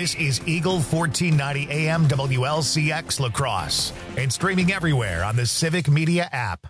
This is Eagle 1490 AM WLCX La Crosse and streaming everywhere on the Civic Media app.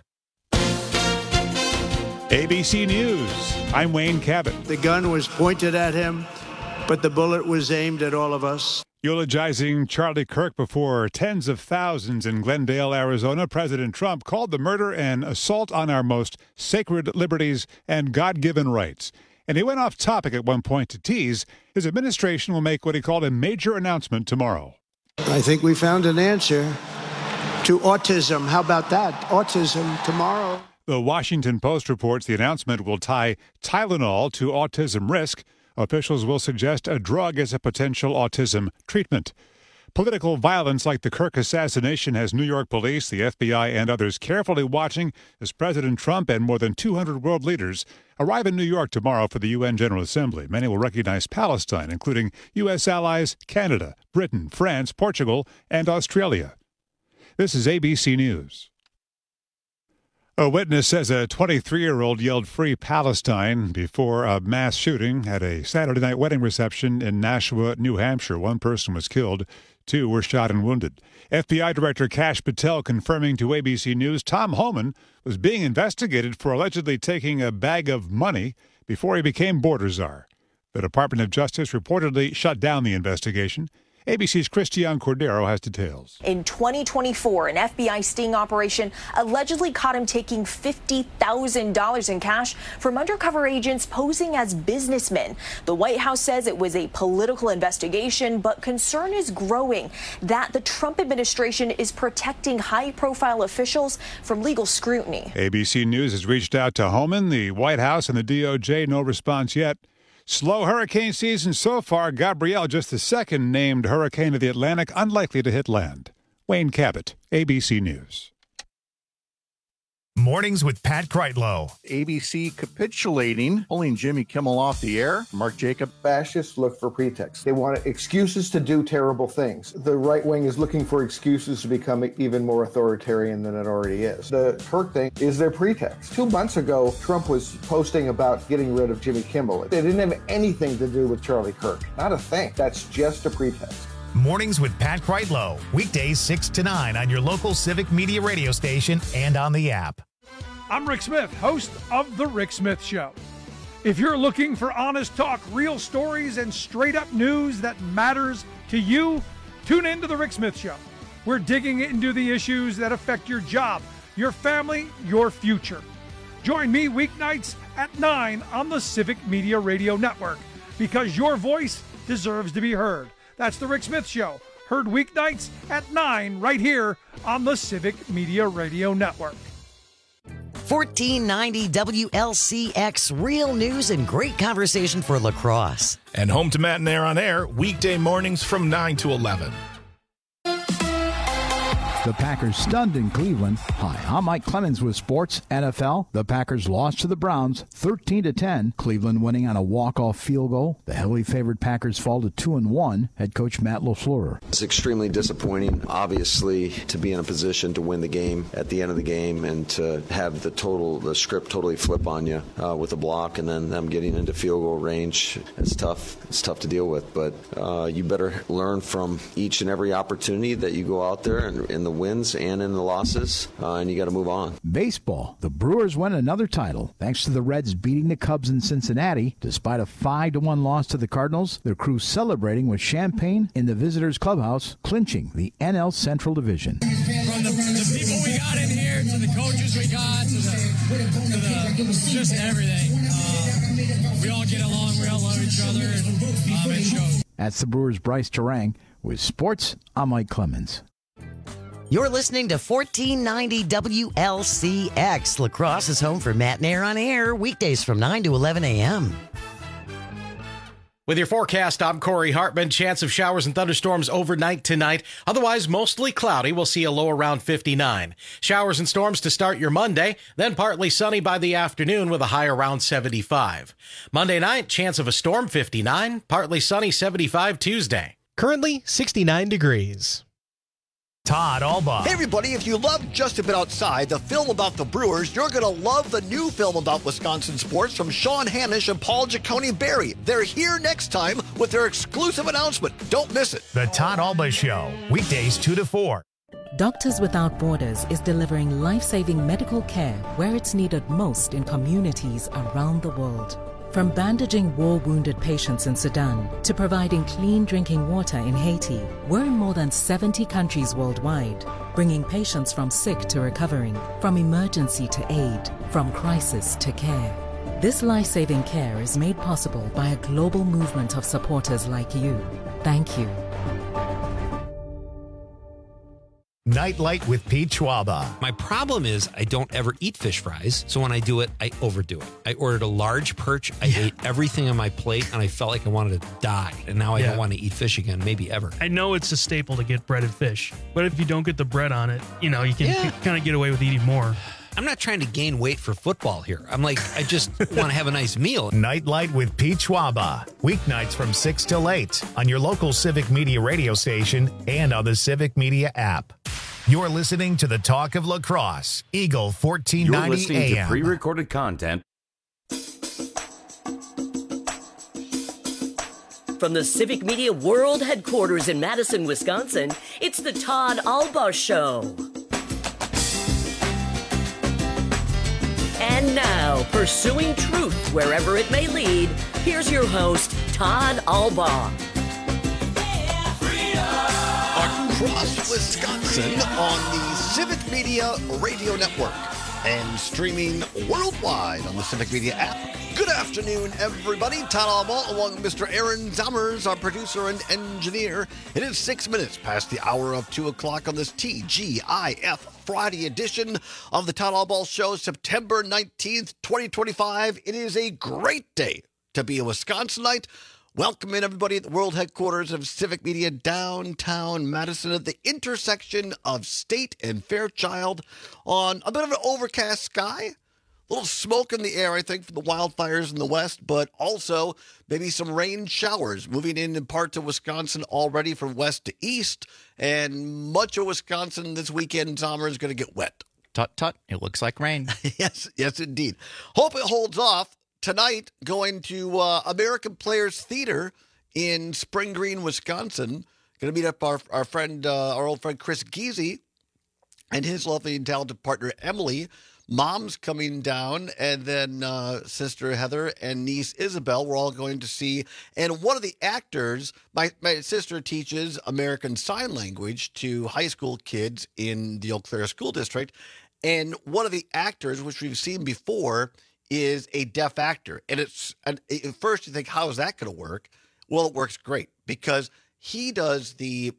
ABC News, I'm Wayne Cabot. The gun was pointed at him, but the bullet was aimed at all of us. Eulogizing Charlie Kirk before tens of thousands in Glendale, Arizona, President Trump called the murder an assault on our most sacred liberties and God-given rights. And he went off topic at one point to tease his administration will make what he called a major announcement tomorrow. I think we found an answer to autism. How about that? Autism tomorrow. The Washington Post reports the announcement will tie Tylenol to autism risk. Officials will suggest a drug as a potential autism treatment. Political violence like the Kirk assassination has New York police, the FBI, and others carefully watching as President Trump and more than 200 world leaders arrive in New York tomorrow for the UN General Assembly. Many will recognize Palestine, including U.S. allies Canada, Britain, France, Portugal, and Australia. This is ABC News. A witness says a 23-year-old yelled "Free Palestine" before a mass shooting at a Saturday night wedding reception in Nashua, New Hampshire. One person was killed. 2 were shot and wounded. FBI Director Kash Patel confirming to ABC News Tom Homan was being investigated for allegedly taking a bag of money before he became border czar. The Department of Justice reportedly shut down the investigation. ABC's Christiane Cordero has details. In 2024, an FBI sting operation allegedly caught him taking $50,000 in cash from undercover agents posing as businessmen. The White House says it was a political investigation, but concern is growing that the Trump administration is protecting high-profile officials from legal scrutiny. ABC News has reached out to Homan, the White House, and the DOJ. No response yet. Slow hurricane season so far. Gabrielle, just the second named hurricane of the Atlantic, unlikely to hit land. Wayne Cabot, ABC News. Mornings with Pat Kreitlow. ABC capitulating, pulling Jimmy Kimmel off the air. Mark Jacob. Fascists look for pretexts. They want excuses to do terrible things. The right wing is looking for excuses to become even more authoritarian than it already is. The Kirk thing is their pretext. 2 months ago, Trump was posting about getting rid of Jimmy Kimmel. It didn't have anything to do with Charlie Kirk. Not a thing. That's just a pretext. Mornings with Pat Kreitlow. Weekdays 6 to 9 on your local Civic Media radio station and on the app. I'm Rick Smith, host of The Rick Smith Show. If you're looking for honest talk, real stories, and straight-up news that matters to you, tune in to The Rick Smith Show. We're digging into the issues that affect your job, your family, your future. Join me weeknights at 9 on the Civic Media Radio Network, because your voice deserves to be heard. That's The Rick Smith Show, heard weeknights at 9 right here on the Civic Media Radio Network. 1490 WLCX, real news and great conversation for La Crosse. And home to Matt and Air on Air, weekday mornings from 9 to 11. The Packers stunned in Cleveland. Hi, I'm Mike Clemens with Sports NFL. The Packers lost to the Browns 13-10. Cleveland winning on a walk-off field goal. The heavily favored Packers fall to 2-1. Head coach Matt LaFleur. It's extremely disappointing, obviously, to be in a position to win the game at the end of the game and to have the script totally flip on you with a block and then them getting into field goal range. It's tough. It's tough to deal with, but you better learn from each and every opportunity that you go out there and in the wins and in the losses, and you got to move on. Baseball. The Brewers win another title thanks to the Reds beating the Cubs in Cincinnati. Despite a 5-1 loss to the Cardinals, their crew celebrating with champagne in the visitors' clubhouse, clinching the NL Central Division. From the people we got in here, to the coaches we got, to just everything. We all get along, we all love each other, and it shows. That's the Brewers' Bryce Terang. With sports, I'm Mike Clemens. You're listening to 1490 WLCX. La Crosse is home for Matt and Air on Air, weekdays from 9 to 11 a.m. With your forecast, I'm Corey Hartman. Chance of showers and thunderstorms overnight tonight. Otherwise, mostly cloudy. We'll see a low around 59. Showers and storms to start your Monday, then partly sunny by the afternoon with a high around 75. Monday night, chance of a storm 59, partly sunny 75 Tuesday. Currently 69 degrees. Todd Alba. Hey, everybody, if you love Just a Bit Outside, the film about the Brewers, you're going to love the new film about Wisconsin sports from Sean Hanisch and Paul Giacone-Berry. They're here next time with their exclusive announcement. Don't miss it. The Todd Alba Show, weekdays 2 to 4. Doctors Without Borders is delivering life-saving medical care where it's needed most in communities around the world. From bandaging war-wounded patients in Sudan to providing clean drinking water in Haiti, we're in more than 70 countries worldwide, bringing patients from sick to recovering, from emergency to aid, from crisis to care. This life-saving care is made possible by a global movement of supporters like you. Thank you. Nightlight with Pete Schwaba. My problem is I don't ever eat fish fries, so when I do it, I overdo it. I ordered a large perch, I ate everything on my plate, and I felt like I wanted to die. And now I don't want to eat fish again, maybe ever. I know it's a staple to get breaded fish, but if you don't get the bread on it, you can kind of get away with eating more. I'm not trying to gain weight for football here. I'm like, I just want to have a nice meal. Nightlight with Pete Schwaba. Weeknights from 6 till 8 on your local Civic Media radio station and on the Civic Media app. You're listening to the Talk of Lacrosse, Eagle 1490 AM. You're listening to pre-recorded content. From the Civic Media World Headquarters in Madison, Wisconsin, it's the Todd Alba Show. And now, pursuing truth wherever it may lead, here's your host, Todd Alba. Across Wisconsin on the Civic Media Radio Network and streaming worldwide on the Civic Media app. Good afternoon, everybody. Todd Alba along with Mr. Aaron Zammers, our producer and engineer. It is 6 minutes past the hour of 2 o'clock on this TGIF Friday edition of the Todd Alba Show, September 19th, 2025. It is a great day to be a Wisconsinite. Welcome in, everybody, at the world headquarters of Civic Media, downtown Madison, at the intersection of State and Fairchild, on a bit of an overcast sky. A little smoke in the air, I think, from the wildfires in the west, but also maybe some rain showers moving in parts of Wisconsin already from west to east, and much of Wisconsin this weekend, summer, is going to get wet. Tut, tut. It looks like rain. Yes, indeed. Hope it holds off. Tonight, going to American Players Theater in Spring Green, Wisconsin. Going to meet up our friend, our old friend Chris Giese and his lovely and talented partner Emily. Mom's coming down, and then sister Heather and niece Isabel. We're all going to see. And one of the actors, my sister teaches American Sign Language to high school kids in the Eau Claire School District. And one of the actors, which we've seen before, is a deaf actor. And at first you think, how is that going to work? Well, it works great because he does the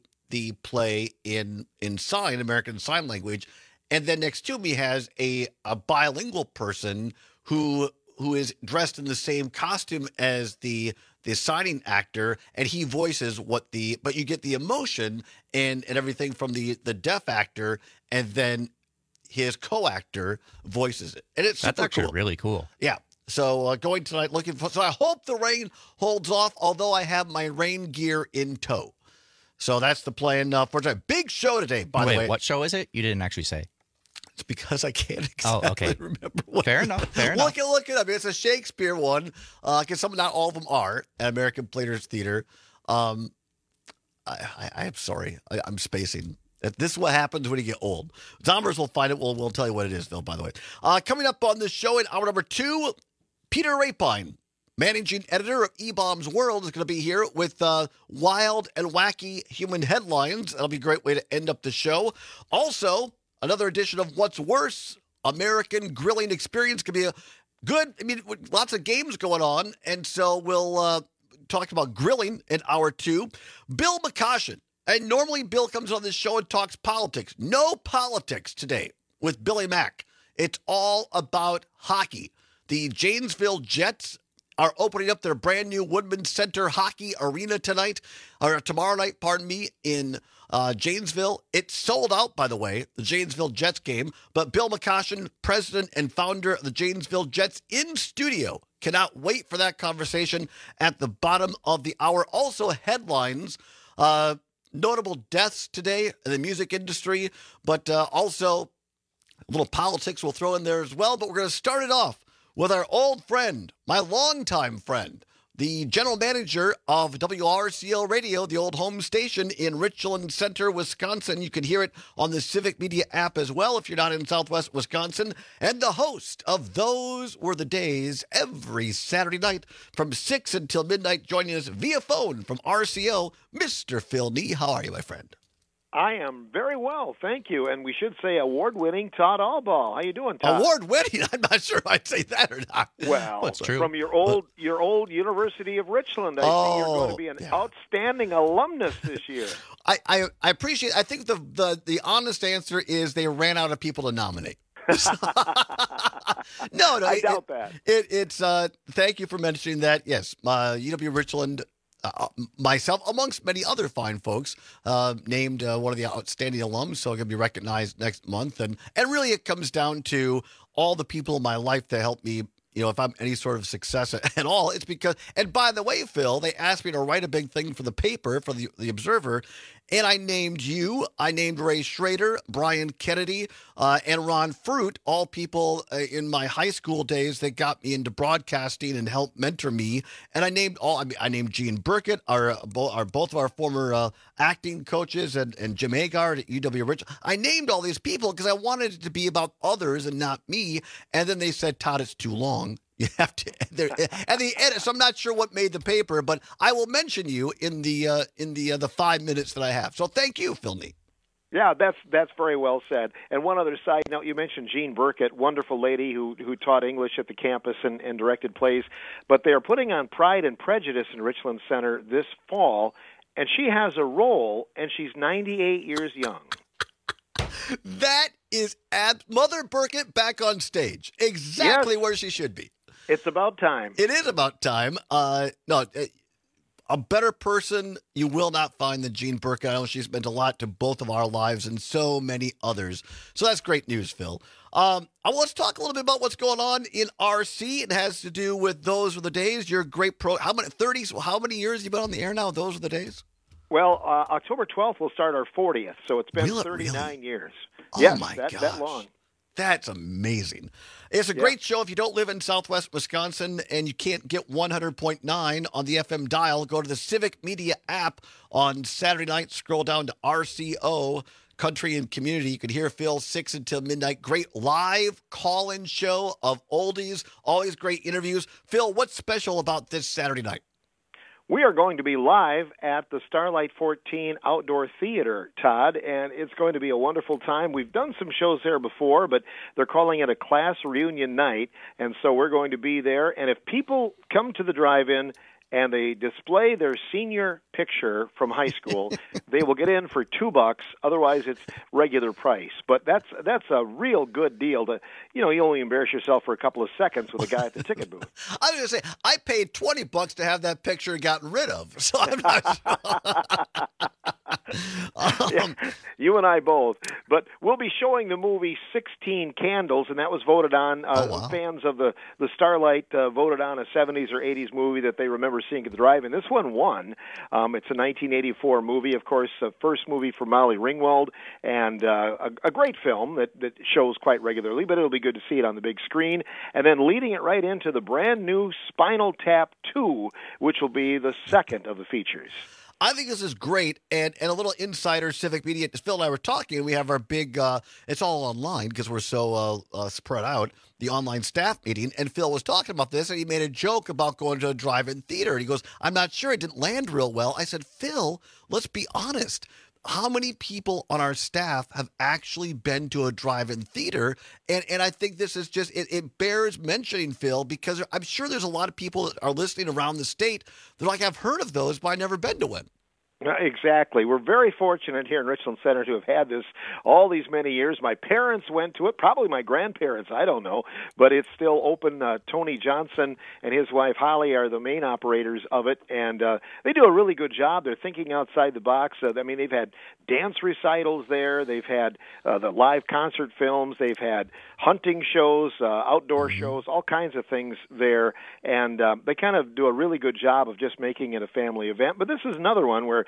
play in American Sign Language. And then next to him, he has a bilingual person who is dressed in the same costume as the signing actor, and he voices but you get the emotion and everything from the deaf actor, and then his co-actor voices it. And it's That's actually really cool. Yeah. So going tonight, so I hope the rain holds off, although I have my rain gear in tow. So that's the plan for tonight. Big show today, by the way. What show is it? You didn't actually say. It's because I can't exactly remember what. Fair enough. Look it up. It's a Shakespeare one, because not all of them are at American Players Theater. I'm sorry. I'm spacing. This is what happens when you get old. Zombers will find it. We'll tell you what it is, though, by the way. Coming up on the show in hour number 2, Peter Rapine, managing editor of E-Bombs World, is going to be here with wild and wacky human headlines. That'll be a great way to end up the show. Also, another edition of What's Worse, American Grilling Experience. Could be a good, lots of games going on. And so we'll talk about grilling in hour 2. Bill McCoshen. And normally Bill comes on this show and talks politics. No politics today with Billy Mack. It's all about hockey. The Janesville Jets are opening up their brand new Woodman Center Hockey Arena tomorrow night, in Janesville. It's sold out, by the way, the Janesville Jets game. But Bill McCoshen, president and founder of the Janesville Jets, in studio. Cannot wait for that conversation at the bottom of the hour. Also, headlines. notable deaths today in the music industry, but also a little politics we'll throw in there as well. But we're going to start it off with our old friend, my longtime friend, the general manager of WRCL Radio, the old home station in Richland Center, Wisconsin. You can hear it on the Civic Media app as well if you're not in Southwest Wisconsin. And the host of Those Were the Days every Saturday night from 6 until midnight, joining us via phone from RCO, Mr. Phil Nee. How are you, my friend? I am very well, thank you. And we should say award-winning Todd Allball. How you doing, Todd? Award-winning? I'm not sure I'd say that or not. Well, it's true. From your old University of Richland, I think you're going to be an outstanding alumnus this year. I appreciate. I think the honest answer is they ran out of people to nominate. No, I doubt that. It's thank you for mentioning that. Yes, UW Richland. Myself, amongst many other fine folks, named one of the outstanding alums, so I'm going to be recognized next month. And really it comes down to all the people in my life that help me, if I'm any sort of success at all. It's because, and by the way, Phil, they asked me to write a big thing for the paper, for the Observer, and I named you, I named Ray Schrader, Brian Kennedy, and Ron Fruit, all people in my high school days that got me into broadcasting and helped mentor me. And I named I named Gene Burkett, both of our former acting coaches, and Jim Agard at UW Richland. I named all these people because I wanted it to be about others and not me. And then they said, Todd, it's too long. You have to, and the edit. So I'm not sure what made the paper, but I will mention you in the 5 minutes that I have. So thank you, Phil Nee. Yeah, that's very well said. And one other side note, you mentioned Jean Burkett, wonderful lady who taught English at the campus and directed plays. But they are putting on Pride and Prejudice in Richland Center this fall, and she has a role, and she's 98 years young. That is Mother Burkett back on stage, exactly where she should be. It's about time. It is about time. A better person you will not find than Jean Burkett. I know she's meant a lot to both of our lives and so many others. So that's great news, Phil. Let's talk a little bit about what's going on in RC. It has to do with Those Were the Days. You're a great pro. How many years have you been on the air now? Those Were the Days? Well, October 12th will start our 40th, so it's been 39 years. Oh, my gosh. That long. That's amazing. It's a great show. If you don't live in Southwest Wisconsin and you can't get 100.9 on the FM dial, go to the Civic Media app on Saturday night. Scroll down to RCO, Country and Community. You can hear Phil 6 until midnight. Great live call-in show of oldies, always great interviews. Phil, what's special about this Saturday night? We are going to be live at the Starlight 14 Outdoor Theater, Todd, and it's going to be a wonderful time. We've done some shows there before, but they're calling it a class reunion night, and so we're going to be there. And if people come to the drive-in and they display their senior picture from high school, they will get in for $2. Otherwise, it's regular price. But that's a real good deal. You only embarrass yourself for a couple of seconds with a guy at the ticket booth. I was going to say, I paid $20 to have that picture gotten rid of, so I'm not sure. You and I both. But we'll be showing the movie 16 Candles, and that was voted on. Fans of the Starlight voted on a 70s or 80s movie that they remember seeing at the drive-in. This one won. It's a 1984 movie, of course, the first movie for Molly Ringwald, and a great film that shows quite regularly, but it'll be good to see it on the big screen. And then leading it right into the brand new Spinal Tap 2, which will be the second of the features. I think this is great, and a little insider Civic Media. Phil and I were talking, and we have our big, it's all online because we're so spread out, the online staff meeting, and Phil was talking about this, and he made a joke about going to a drive-in theater, and he goes, I'm not sure, it didn't land real well. I said, Phil, let's be honest. How many people on our staff have actually been to a drive-in theater? And I think this is just, it bears mentioning, Phil, because I'm sure there's a lot of people that are listening around the state that are like, I've heard of those, but I've never been to one. Exactly. We're very fortunate here in Richland Center to have had this all these many years. My parents went to it, probably my grandparents, I don't know, but it's still open. Tony Johnson and his wife Holly are the main operators of it, and they do a really good job. They're thinking outside the box. They've had dance recitals there. They've had the live concert films. They've had hunting shows, outdoor shows, all kinds of things there, and they kind of do a really good job of just making it a family event. But this is another one where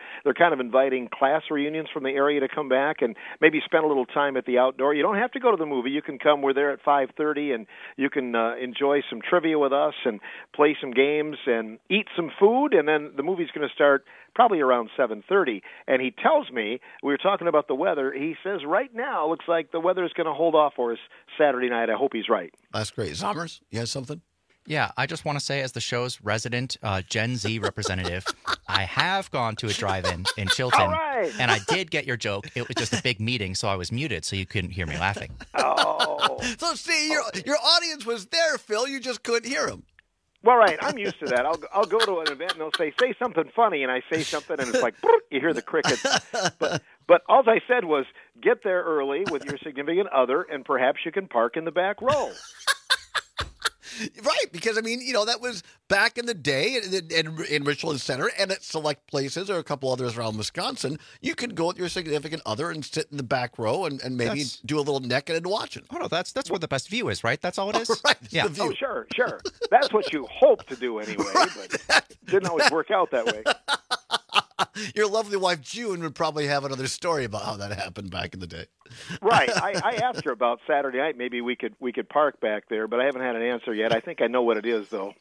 they're kind of inviting class reunions from the area to come back and maybe spend a little time at the outdoor. You don't have to go to the movie. You can come. We're there at 5:30, and you can enjoy some trivia with us and play some games and eat some food, and then the movie's going to start probably around 7:30. And he tells me, we were talking about the weather, he says right now looks like the weather is going to hold off for us Saturday night. I hope he's right. That's great. Zommers, you have something? Yeah, I just want to say, as the show's resident Gen Z representative, I have gone to a drive-in in Chilton, All right. and I did get your joke. It was just a big meeting, so I was muted, so you couldn't hear me laughing. Oh. So, see, your audience was there, Phil. You just couldn't hear them. Well, right. I'm used to that. I'll go to an event and they'll say something funny, and I say something, and it's like, you hear the crickets. But all I said was, get there early with your significant other, and perhaps you can park in the back row. Right, because, I mean, that was back in the day in Richland Center and at select places or a couple others around Wisconsin. You could go with your significant other and sit in the back row and maybe do a little necking and watching. Oh, no, that's where the best view is, right? That's all it is? Right, yeah. the view. Oh, sure. That's what you hope to do anyway, but didn't always work out that way. Your lovely wife, June, would probably have another story about how that happened back in the day. Right. I asked her about Saturday night. Maybe we could park back there, but I haven't had an answer yet. I think I know what it is, though.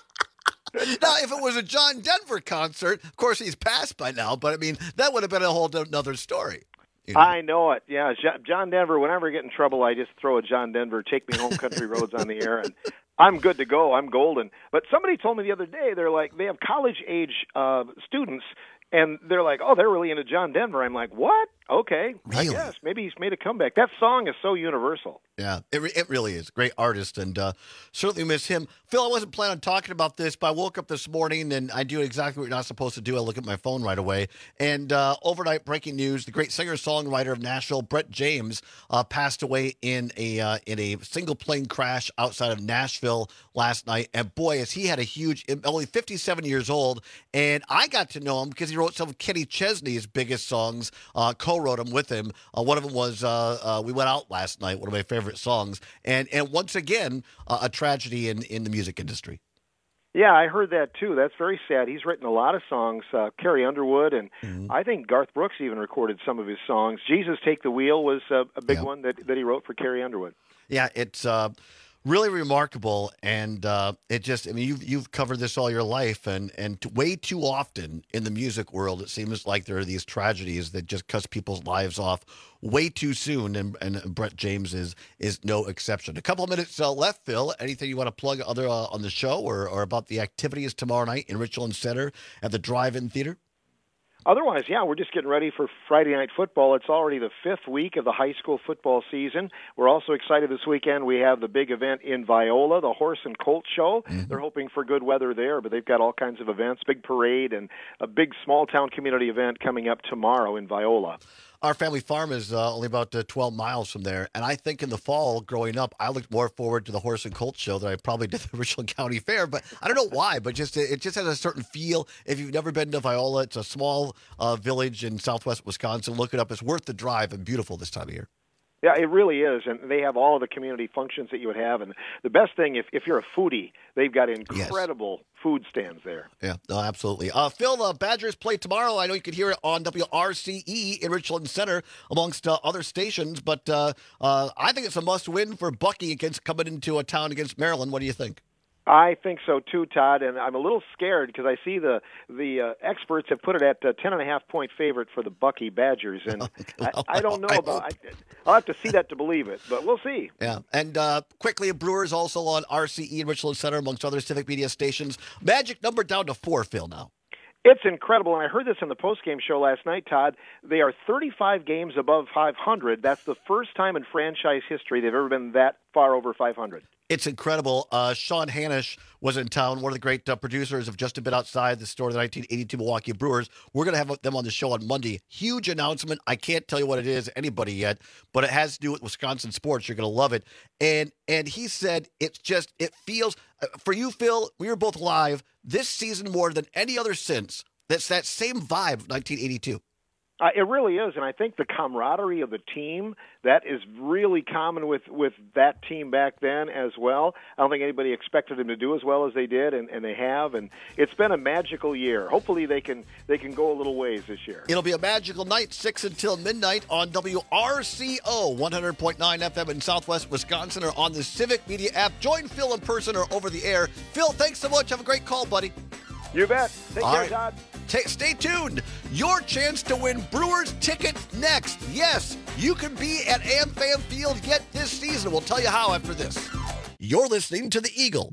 Now, if it was a John Denver concert, of course he's passed by now, but I mean, that would have been a whole another story. I know it. Yeah, John Denver, whenever I get in trouble, I just throw a John Denver, Take Me Home Country Roads on the air, and I'm good to go. I'm golden. But somebody told me the other day, they have college-age students, and they're like, oh, they're really into John Denver. I'm like, what? Okay, really? I guess. Maybe he's made a comeback. That song is so universal. Yeah, it really is. Great artist, and certainly miss him. Phil, I wasn't planning on talking about this, but I woke up this morning, and I do exactly what you're not supposed to do. I look at my phone right away. And overnight breaking news, the great singer-songwriter of Nashville, Brett James, passed away in a single plane crash outside of Nashville last night. And boy, has he had a huge, only 57 years old, and I got to know him because he wrote some of Kenny Chesney's biggest songs, co-wrote them with him. One of them was We Went Out Last Night, one of my favorite songs. And once again, a tragedy in the music industry. Yeah, I heard that too. That's very sad. He's written a lot of songs, Carrie Underwood, and I think Garth Brooks even recorded some of his songs. Jesus Take the Wheel was a big one that he wrote for Carrie Underwood. Yeah, it's really remarkable, and it just, I mean, you've covered this all your life, and way too often in the music world, it seems like there are these tragedies that just cut people's lives off way too soon, and Brett James is no exception. A couple of minutes left, Phil. Anything you want to plug other on the show or about the activities tomorrow night in Richland Center at the Drive-In Theater? Otherwise, yeah, we're just getting ready for Friday Night Football. It's already the 5th week of the high school football season. We're also excited this weekend. We have the big event in Viola, the Horse and Colt Show. They're hoping for good weather there, but they've got all kinds of events, big parade, and a big small-town community event coming up tomorrow in Viola. Our family farm is only about 12 miles from there, and I think in the fall, growing up, I looked more forward to the Horse and Colt Show than I probably did the Richland County Fair, but I don't know why, but it just has a certain feel. If you've never been to Viola, it's a small village in southwest Wisconsin. Look it up. It's worth the drive and beautiful this time of year. Yeah, it really is, and they have all of the community functions that you would have. And the best thing, if you're a foodie, they've got incredible food stands there. Yeah, no, absolutely. Phil, Badgers play tomorrow. I know you could hear it on WRCE in Richland Center, amongst other stations, but I think it's a must-win for Bucky against coming into a town against Maryland. What do you think? I think so too, Todd, and I'm a little scared because I see the experts have put it at 10.5-point favorite for the Bucky Badgers, and I don't know about. I'll have to see that to believe it, but we'll see. Yeah, and quickly, Brewers also on RCE in Richland Center, amongst other civic media stations. Magic number down to 4, Phil, now. It's incredible, and I heard this in the postgame show last night, Todd. They are 35 games above 500. That's the first time in franchise history they've ever been that far over 500. It's incredible. Sean Hanisch was in town, one of the great producers of Just a Bit Outside, the story of the 1982 Milwaukee Brewers. We're going to have them on the show on Monday. Huge announcement. I can't tell you what it is, anybody yet, but it has to do with Wisconsin sports. You're going to love it. And he said it feels, for you, Phil, we were both live, this season more than any other since, that's that same vibe of 1982. It really is, and I think the camaraderie of the team, that is really common with that team back then as well. I don't think anybody expected them to do as well as they did, and they have, and it's been a magical year. Hopefully they can go a little ways this year. It'll be a magical night, 6 until midnight on WRCO, 100.9 FM in Southwest Wisconsin, or on the Civic Media app. Join Phil in person or over the air. Phil, thanks so much. Have a great call, buddy. You bet. Take care, right. Todd. Stay tuned. Your chance to win Brewers tickets next. Yes, you can be at AmFam Field yet this season. We'll tell you how after this. You're listening to the Eagle,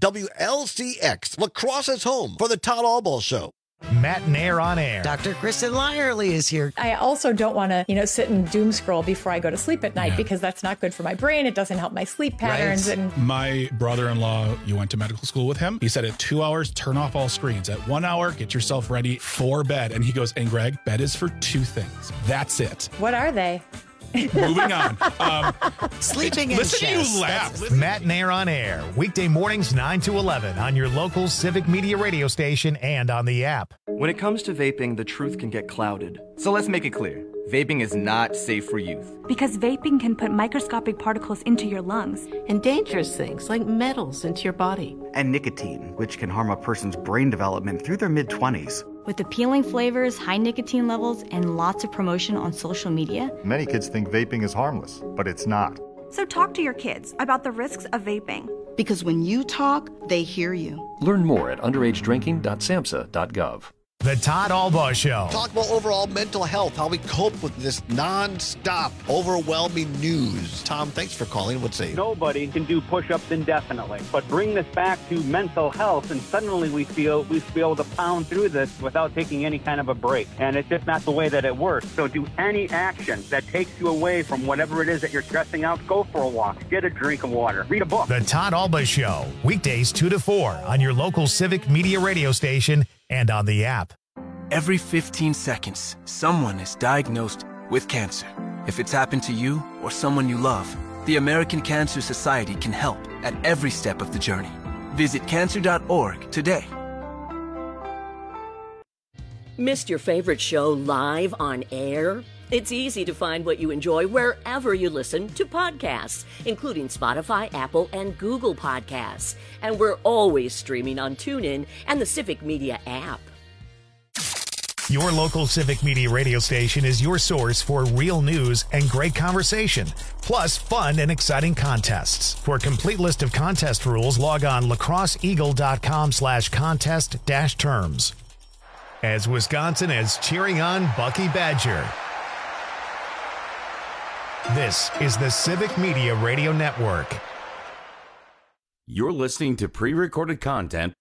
WLCX, Lacrosse's home for the Todd Albaugh Show. Matt Nair on air. Dr. Kristen Lyerly is here. I also don't want to, sit and doom scroll before I go to sleep at night because that's not good for my brain. It doesn't help my sleep patterns. Right. And my brother-in-law, you went to medical school with him. He said at 2 hours, turn off all screens. At 1 hour, get yourself ready for bed. And he goes, and Greg, bed is for 2 things. That's it. What are they? Moving on. Sleeping in Listen chess. to you laugh. Matt Nair on air. Weekday mornings 9 to 11 on your local Civic Media radio station and on the app. When it comes to vaping, the truth can get clouded. So let's make it clear. Vaping is not safe for youth. Because vaping can put microscopic particles into your lungs. And dangerous things like metals into your body. And nicotine, which can harm a person's brain development through their mid-20s. With appealing flavors, high nicotine levels, and lots of promotion on social media, many kids think vaping is harmless, but it's not. So talk to your kids about the risks of vaping. Because when you talk, they hear you. Learn more at underagedrinking.samhsa.gov. The Todd Albaugh Show. Talk about overall mental health, how we cope with this non-stop, overwhelming news. Tom, thanks for calling. What's say? Nobody can do push-ups indefinitely, but bring this back to mental health, and suddenly we feel able to pound through this without taking any kind of a break. And it's just not the way that it works. So do any action that takes you away from whatever it is that you're stressing out. Go for a walk, get a drink of water, read a book. The Todd Albaugh Show, weekdays 2 to 4 on your local Civic Media radio station and on the app. Every 15 seconds, someone is diagnosed with cancer. If it's happened to you or someone you love, the American Cancer Society can help at every step of the journey. Visit cancer.org today. Missed your favorite show live on air? It's easy to find what you enjoy wherever you listen to podcasts, including Spotify, Apple, and Google Podcasts. And we're always streaming on TuneIn and the Civic Media app. Your local Civic Media radio station is your source for real news and great conversation, plus fun and exciting contests. For a complete list of contest rules, log on lacrosseeagle.com/contest-terms. As Wisconsin is cheering on Bucky Badger. This is the Civic Media Radio Network. You're listening to pre-recorded content.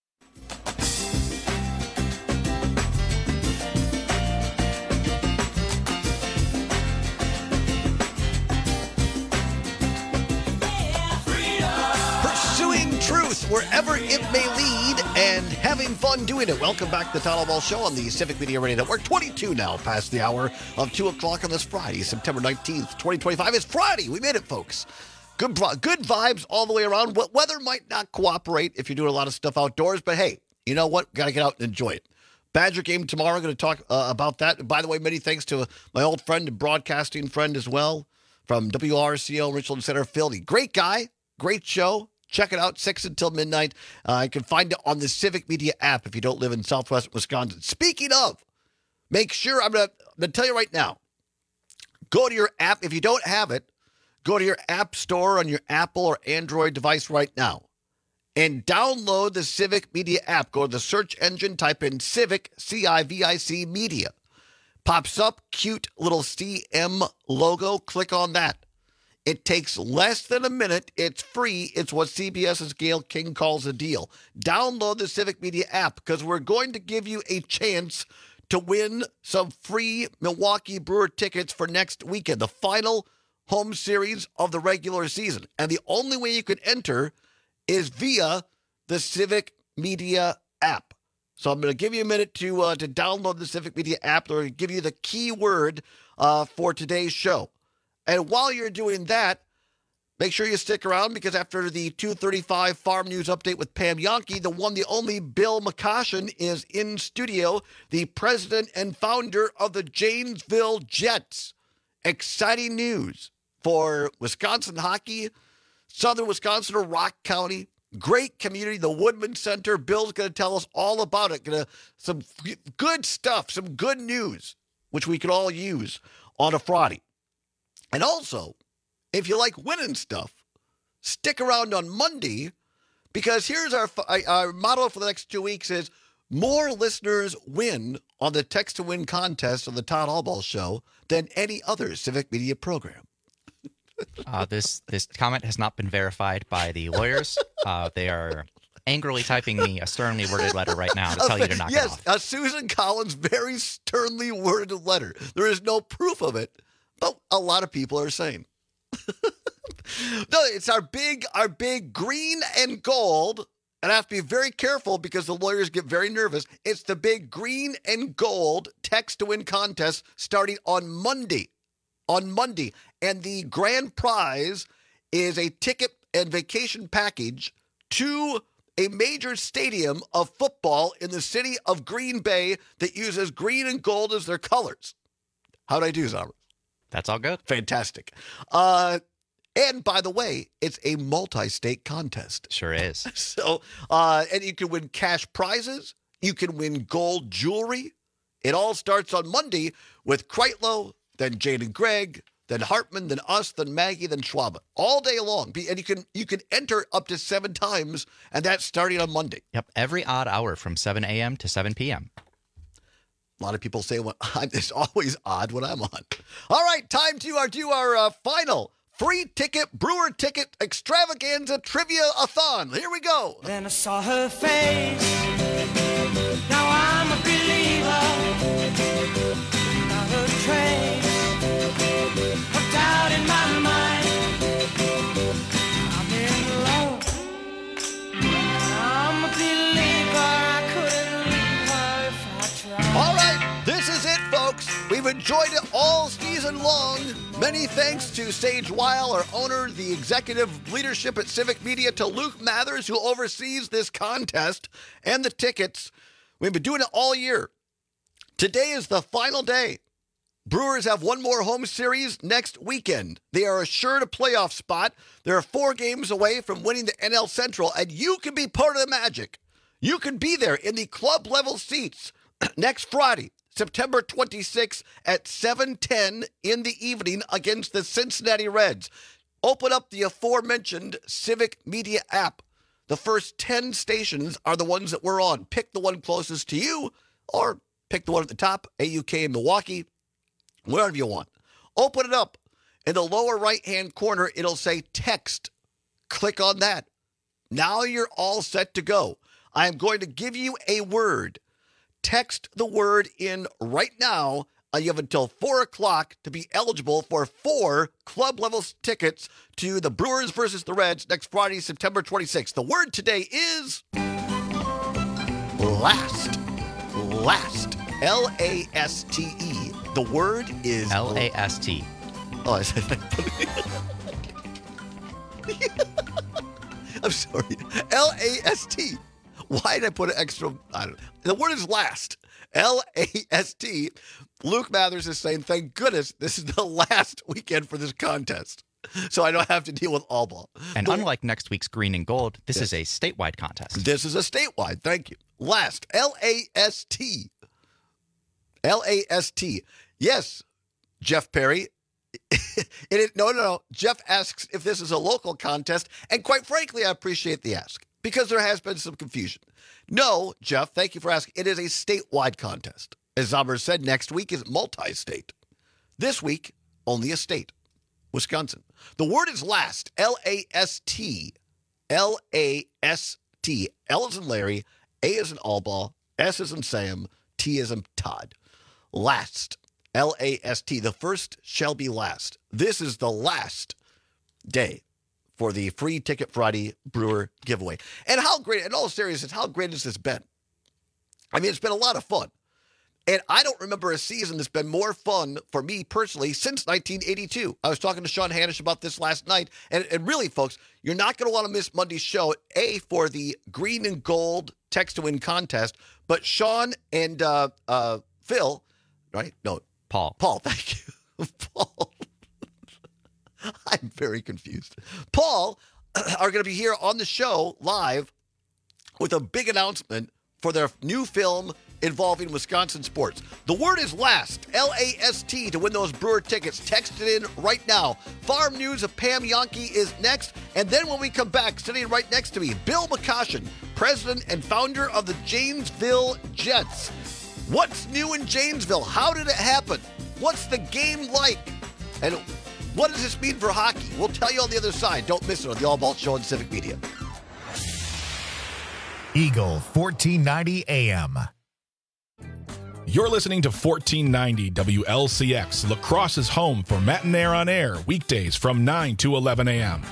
Wherever it may lead, and having fun doing it. Welcome back to the Todd Albaugh Show on the Civic Media Radio Network. 22 now, past the hour of 2 o'clock on this Friday, September 19th, 2025. It's Friday. We made it, folks. Good vibes all the way around. Weather might not cooperate if you're doing a lot of stuff outdoors, but hey, you know what? Got to get out and enjoy it. Badger game tomorrow. Going to talk about that. By the way, many thanks to my old friend and broadcasting friend as well from WRCO, Richland Center, Philly. Great guy. Great show. Check it out, 6 until midnight. You can find it on the Civic Media app if you don't live in Southwest Wisconsin. Speaking of, make sure, I'm going to tell you right now, go to your app. If you don't have it, go to your app store on your Apple or Android device right now and download the Civic Media app. Go to the search engine, type in Civic, C-I-V-I-C Media. Pops up, cute little CM logo. Click on that. It takes less than a minute. It's free. It's what CBS's Gail King calls a deal. Download the Civic Media app because we're going to give you a chance to win some free Milwaukee Brewer tickets for next weekend, the final home series of the regular season. And the only way you can enter is via the Civic Media app. So I'm going to give you a minute to download the Civic Media app or give you the keyword for today's show. And while you're doing that, make sure you stick around because after the 2:35 Farm News Update with Pam Yonke, the one, the only Bill McCoshen is in studio, the president and founder of the Janesville Jets. Exciting news for Wisconsin hockey, Southern Wisconsin or Rock County. Great community, the Woodman Center. Bill's going to tell us all about it. Some good stuff, some good news, which we could all use on a Friday. And also, if you like winning stuff, stick around on Monday because here's our motto for the next 2 weeks is more listeners win on the Text to Win contest on the Todd Allball Show than any other civic media program. This comment has not been verified by the lawyers. They are angrily typing me a sternly worded letter right now to tell you to knock it off. Yes, a Susan Collins very sternly worded letter. There is no proof of it, but a lot of people are saying. No, it's our big green and gold, and I have to be very careful because the lawyers get very nervous. It's the big green and gold Text to Win contest starting on Monday. And the grand prize is a ticket and vacation package to a major stadium of football in the city of Green Bay that uses green and gold as their colors. How'd I do, Zara? That's all good. Fantastic. And by the way, it's a multi-state contest. Sure is. So, and you can win cash prizes. You can win gold jewelry. It all starts on Monday with Kreitlow, then Jade and Greg, then Hartman, then us, then Maggie, then Schwab. All day long. And you can enter up to 7 times, and that's starting on Monday. Yep, every odd hour from 7 a.m. to 7 p.m. A lot of people say it's always odd when I'm on. All right, time to do our final free ticket, Brewer ticket extravaganza trivia-a-thon. Here we go. Then I saw her face. Now I'm a believer. Not a trace of doubt in my mind. I'm in love. I'm a believer. I couldn't leave her if I tried. All right, this is it, folks. We've enjoyed it all season long. Many thanks to Sage Weil, our owner, the executive leadership at Civic Media, to Luke Mathers, who oversees this contest and the tickets. We've been doing it all year. Today is the final day. Brewers have one more home series next weekend. They are assured a playoff spot. They're 4 games away from winning the NL Central, and you can be part of the magic. You can be there in the club level seats next Friday, September 26th at 7:10 in the evening against the Cincinnati Reds. Open up the aforementioned Civic Media app. The first 10 stations are the ones that we're on. Pick the one closest to you or pick the one at the top, AUK in Milwaukee, wherever you want. Open it up. In the lower right-hand corner, it'll say text. Click on that. Now you're all set to go. I am going to give you a word. Text the word in right now. You have until 4 o'clock to be eligible for 4 club-level tickets to the Brewers versus the Reds next Friday, September 26th. The word today is last. Last. L-A-S-T-E. The word is L-A-S-T. Oh, I said I'm sorry. L-A-S-T. Why did I put an extra? I don't know. The word is last. L-A-S-T. Luke Mathers is saying, thank goodness this is the last weekend for this contest. So I don't have to deal with all ball. And unlike next week's green and gold, this is a statewide contest. This is a statewide. Thank you. Last. L-A-S-T. L-A-S-T. Yes, Jeff Perry. No. Jeff asks if this is a local contest. And quite frankly, I appreciate the ask because there has been some confusion. No, Jeff, thank you for asking. It is a statewide contest. As Zomer said, next week is multi-state. This week, only a state. Wisconsin. The word is last. L-A-S-T. L-A-S-T. L as in Larry, A as in Allball, S as in Sam, T as in Todd. Last. L-A-S-T. The first shall be last. This is the last day for the Free Ticket Friday Brewer giveaway. And how great, in all seriousness, how great has this been? I mean, it's been a lot of fun. And I don't remember a season that's been more fun for me personally since 1982. I was talking to Sean Hanish about this last night. And really, folks, you're not going to want to miss Monday's show, for the green and gold text to win contest. But Sean and Phil, right? No, Paul. Paul, thank you. Paul. I'm very confused. Paul are going to be here on the show live with a big announcement for their new film involving Wisconsin sports. The word is LAST, L-A-S-T, to win those Brewer tickets. Text it in right now. Farm News of Pam Yonke is next. And then when we come back, sitting right next to me, Bill McCoshen, president and founder of the Janesville Jets. What's new in Janesville? How did it happen? What's the game like? And what does this mean for hockey? We'll tell you on the other side. Don't miss it on the All Balt Show on Civic Media. Eagle 1490 AM. You're listening to 1490 WLCX, La Crosse's home for Matt and Air on Air, weekdays from 9 to 11 a.m.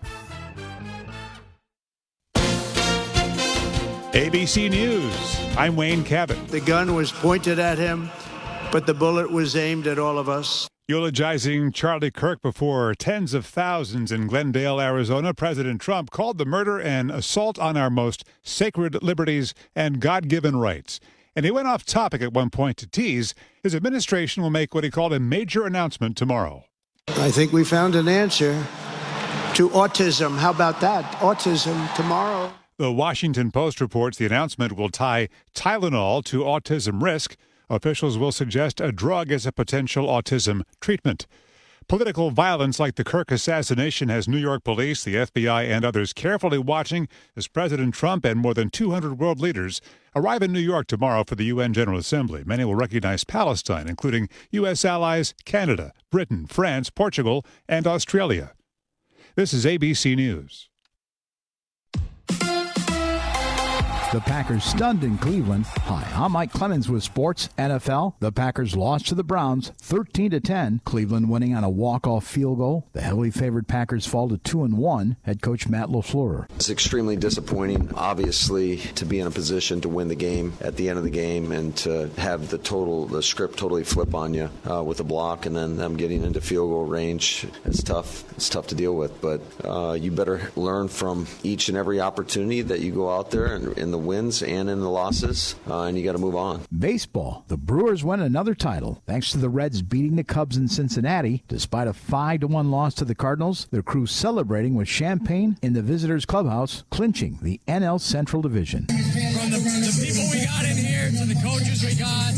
ABC News, I'm Wayne Cabot. The gun was pointed at him, but the bullet was aimed at all of us. Eulogizing Charlie Kirk before tens of thousands in Glendale, Arizona, President Trump called the murder an assault on our most sacred liberties and God-given rights. And he went off topic at one point to tease his administration will make what he called a major announcement tomorrow. I think we found an answer to autism. How about that? Autism tomorrow. The Washington Post reports the announcement will tie Tylenol to autism risk. Officials will suggest a drug as a potential autism treatment. Political violence like the Kirk assassination has New York police, the FBI, and others carefully watching as President Trump and more than 200 world leaders arrive in New York tomorrow for the UN General Assembly. Many will recognize Palestine, including U.S. allies Canada, Britain, France, Portugal, and Australia. This is ABC News. The Packers stunned in Cleveland. Hi, I'm Mike Clemens with Sports NFL. The Packers lost to the Browns 13-10. Cleveland winning on a walk-off field goal. The heavily favored Packers fall to 2-1. Head coach Matt LaFleur. It's extremely disappointing, obviously, to be in a position to win the game at the end of the game and to have the script totally flip on you with a block and then them getting into field goal range. It's tough. It's tough to deal with, but you better learn from each and every opportunity that you go out there and in the wins and in the losses, and you got to move on. Baseball. The Brewers win another title thanks to the Reds beating the Cubs in Cincinnati. Despite a 5-1 loss to the Cardinals, their crew celebrating with champagne in the visitors' clubhouse, clinching the NL Central Division. From the people we got in here, to the coaches we got,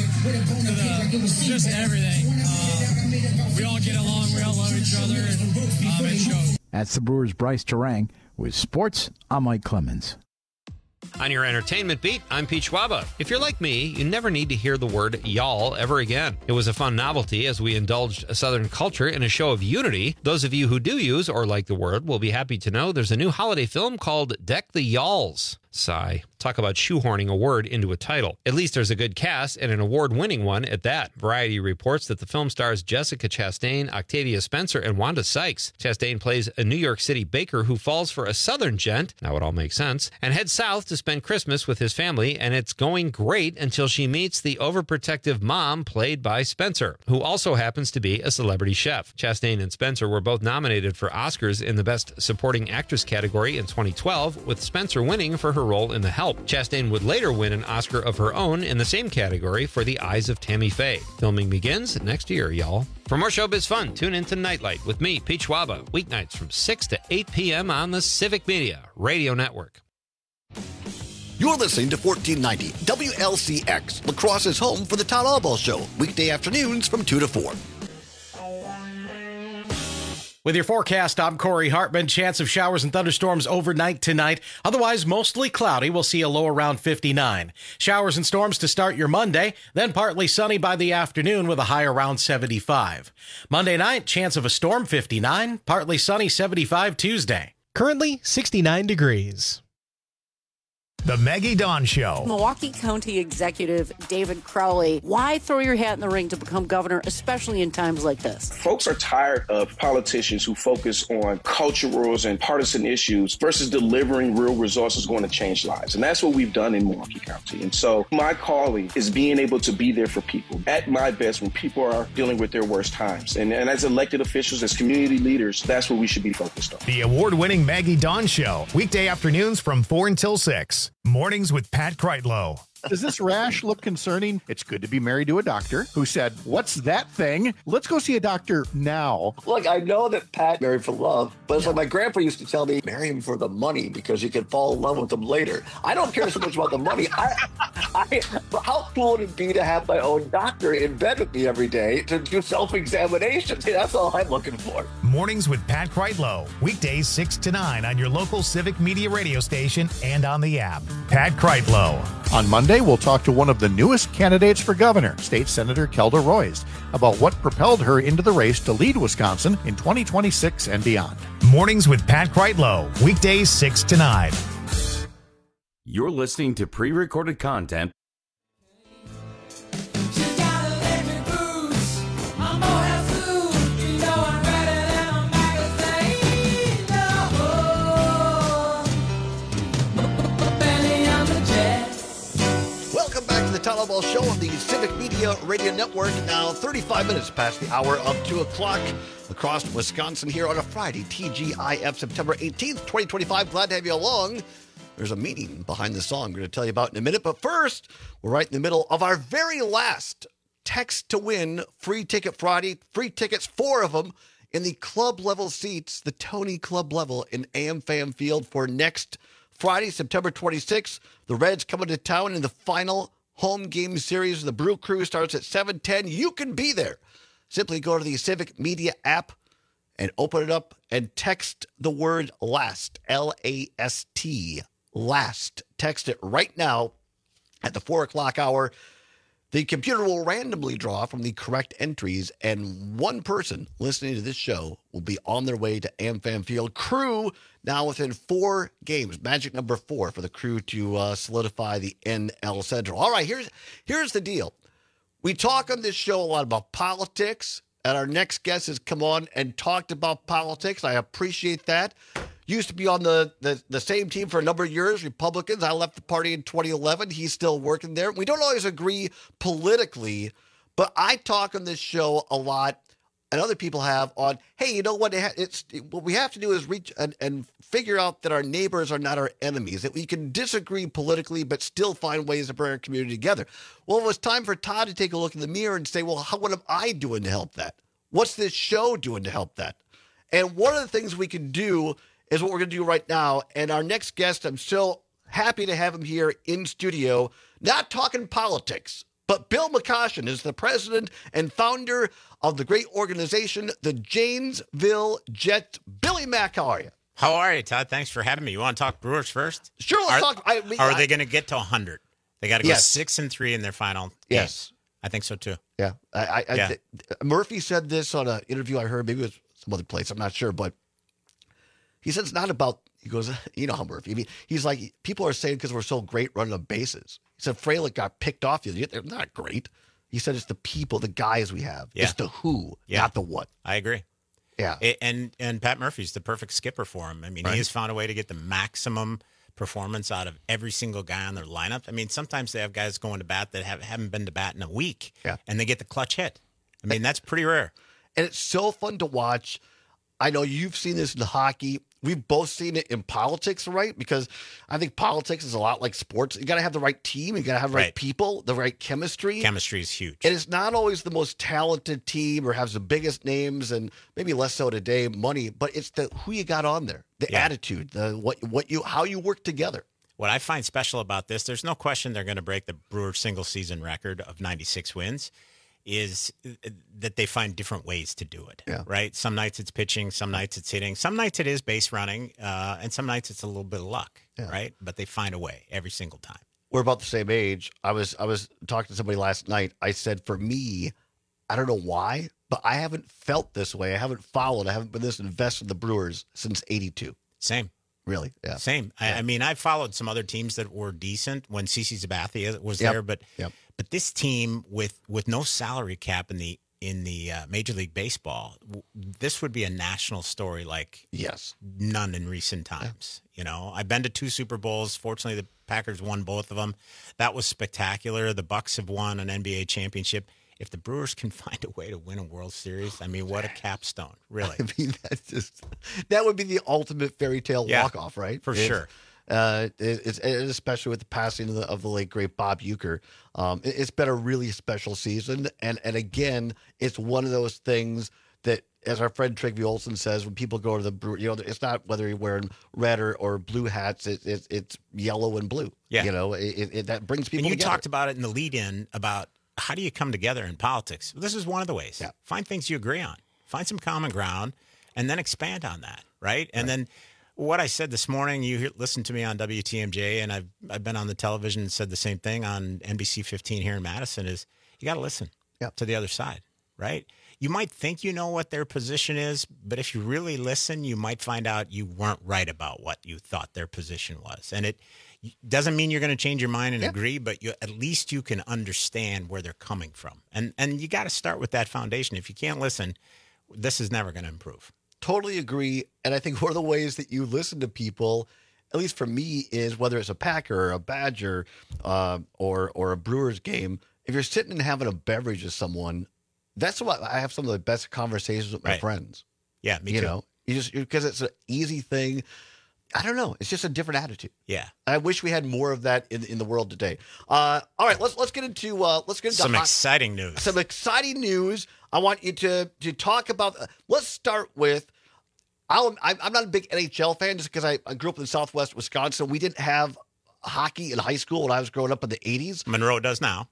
to just everything. We all get along, we all love each other, and it shows. That's the Brewers' Bryce Terang. With sports, I'm Mike Clemens. On your entertainment beat, I'm Pete Schwaba. If you're like me, you never need to hear the word y'all ever again. It was a fun novelty as we indulged a Southern culture in a show of unity. Those of you who do use or like the word will be happy to know there's a new holiday film called Deck the Y'alls. Sigh. Talk about shoehorning a word into a title. At least there's a good cast and an award-winning one at that. Variety reports that the film stars Jessica Chastain, Octavia Spencer, and Wanda Sykes. Chastain plays a New York City baker who falls for a Southern gent, now it all makes sense, and heads south to spend Christmas with his family, and it's going great until she meets the overprotective mom played by Spencer, who also happens to be a celebrity chef. Chastain and Spencer were both nominated for Oscars in the Best Supporting Actress category in 2012, with Spencer winning for her role in The Help. Chastain would later win an Oscar of her own in the same category for The Eyes of Tammy Faye. Filming begins next year, y'all. For more showbiz fun, tune in to Nightlight with me, Pete Schwaba, weeknights from 6 to 8 p.m. on the Civic Media Radio Network. You're listening to 1490 WLCX, La Crosse's home for the Todd Albaugh Show, weekday afternoons from 2 to 4. With your forecast, I'm Corey Hartman. Chance of showers and thunderstorms overnight tonight. Otherwise, mostly cloudy. We'll see a low around 59. Showers and storms to start your Monday, then partly sunny by the afternoon with a high around 75. Monday night, chance of a storm 59, partly sunny 75 Tuesday. Currently 69 degrees. The Maggie Dawn Show. Milwaukee County Executive David Crowley, why throw your hat in the ring to become governor, especially in times like this? Folks are tired of politicians who focus on culturals and partisan issues versus delivering real results is going to change lives. And that's what we've done in Milwaukee County. And so my calling is being able to be there for people at my best when people are dealing with their worst times. And as elected officials, as community leaders, that's what we should be focused on. The award-winning Maggie Dawn Show. Weekday afternoons from 4 until 6. Mornings with Pat Kreitlow. Does this rash look concerning? It's good to be married to a doctor who said, "What's that thing? Let's go see a doctor now." Look, I know that Pat married for love, but it's like my grandpa used to tell me, marry him for the money because you can fall in love with him later. I don't care so much about the money. How cool would it be to have my own doctor in bed with me every day to do self-examinations? That's all I'm looking for. Mornings with Pat Kreitlow. Weekdays 6 to 9 on your local Civic Media radio station and on the app. Pat Kreitlow. On Monday, we'll talk to one of the newest candidates for governor, State Senator Kelda Roys, about what propelled her into the race to lead Wisconsin in 2026 and beyond. Mornings with Pat Kreitlow. Weekdays 6 to 9. You're listening to pre-recorded content. Tyler Ball Show on the Civic Media Radio Network. Now 35 minutes past the hour of 2 o'clock across Wisconsin here on a Friday, TGIF, September 18th, 2025. Glad to have you along. There's a meaning behind the song I'm going to tell you about in a minute. But first, we're right in the middle of our very last Text to Win Free Ticket Friday. Free tickets, 4 of them, in the club level seats, the Tony Club level in AmFam Field for next Friday, September 26th. The Reds coming to town in the final home game series. The Brew Crew starts at 7:10. You can be there. Simply go to the Civic Media app and open it up and text the word LAST, L-A-S-T, LAST. Text it right now at the 4 o'clock hour. The computer will randomly draw from the correct entries, and one person listening to this show will be on their way to AmFam Field. Crew now within 4 games. Magic number 4 for the Crew to solidify the NL Central. All right, here's the deal. We talk on this show a lot about politics, and our next guest has come on and talked about politics. I appreciate that. Used to be on the same team for a number of years, Republicans. I left the party in 2011. He's still working there. We don't always agree politically, but I talk on this show a lot, and other people have, on, hey, you know what? What we have to do is reach and figure out that our neighbors are not our enemies, that we can disagree politically but still find ways to bring our community together. Well, it was time for Todd to take a look in the mirror and say, well, what am I doing to help that? What's this show doing to help that? And one of the things we can do is what we're going to do right now. And our next guest, I'm so happy to have him here in studio, not talking politics, but Bill McCoshen is the president and founder of the great organization, the Janesville Jets. Billy Mack, how are you? How are you, Todd? Thanks for having me. You want to talk Brewers first? Sure, let's talk. Are they going to get to 100? They got to go 6-3 in their final game. Yes. I think so, too. Yeah. Murphy said this on an interview I heard, maybe it was some other place, I'm not sure, but he said it's not about, he goes, you know how Murphy, I mean, he's like, people are saying because we're so great running the bases. He said Frelick got picked off the other day. They're not great. He said it's the people, the guys we have. Yeah. It's the who, not the what. I agree. Yeah. And Pat Murphy's the perfect skipper for him. I mean, he has found a way to get the maximum performance out of every single guy on their lineup. I mean, sometimes they have guys going to bat that haven't been to bat in a week, and they get the clutch hit. I mean, that's pretty rare. And it's so fun to watch. I know you've seen this in hockey. We've both seen it in politics, right? Because I think politics is a lot like sports. You got to have the right team. You got to have the right people, the right chemistry. Chemistry is huge. And it's not always the most talented team or has the biggest names, and maybe less so today, money. But it's the who you got on there, the attitude, the how you work together. What I find special about this, there's no question they're going to break the Brewers single season record of 96 wins. Is that they find different ways to do it, right? Some nights it's pitching, some nights it's hitting, some nights it is base running, and some nights it's a little bit of luck, right? But they find a way every single time. We're about the same age. I was talking to somebody last night. I said, for me, I don't know why, but I haven't felt this way. I haven't followed. I haven't been this invested in the Brewers since '82. Same. Really? Yeah. Same. I mean, I followed some other teams that were decent when CeCe Sabathia was there, but this team with no salary cap in the Major League Baseball, this would be a national story like none in recent times. You know, I've been to 2 Super Bowls. Fortunately, the Packers won both of them. That was spectacular. The Bucks have won an NBA championship. If the Brewers can find a way to win a World Series, I mean, what a capstone, really. I mean, that would be the ultimate fairy tale walk-off, right? For sure. It's especially with the passing of the late great Bob Uecker. It's been a really special season, and again, it's one of those things that, as our friend Trygve Olsen says, when people go to the Brewer, you know, it's not whether you're wearing red or blue hats; it's yellow and blue. Yeah, you know, that brings people. And you together. talked about it in the lead-in about how do you come together in politics. This is one of the ways. Find things you agree on, find some common ground, and then expand on that. Right, and then. What I said this morning, you listened to me on WTMJ, and I've been on the television and said the same thing on NBC 15 here in Madison, is you got to listen to the other side, right? You might think you know what their position is, but if you really listen, you might find out you weren't right about what you thought their position was. And it doesn't mean you're going to change your mind and agree, but at least you can understand where they're coming from. And you got to start with that foundation. If you can't listen, this is never going to improve. Totally agree. And I think one of the ways that you listen to people, at least for me, is whether it's a Packer or a Badger or a Brewers game, if you're sitting and having a beverage with someone, that's what I have some of the best conversations with my friends. Yeah, me too. You know, because it's an easy thing. I don't know. It's just a different attitude. Yeah. I wish we had more of that in the world today. All right, let's get into some exciting news. Some exciting news. I want you to talk about. Let's start with. I'm not a big NHL fan just because I grew up in Southwest Wisconsin. We didn't have hockey in high school when I was growing up in the 80s. Monroe does now.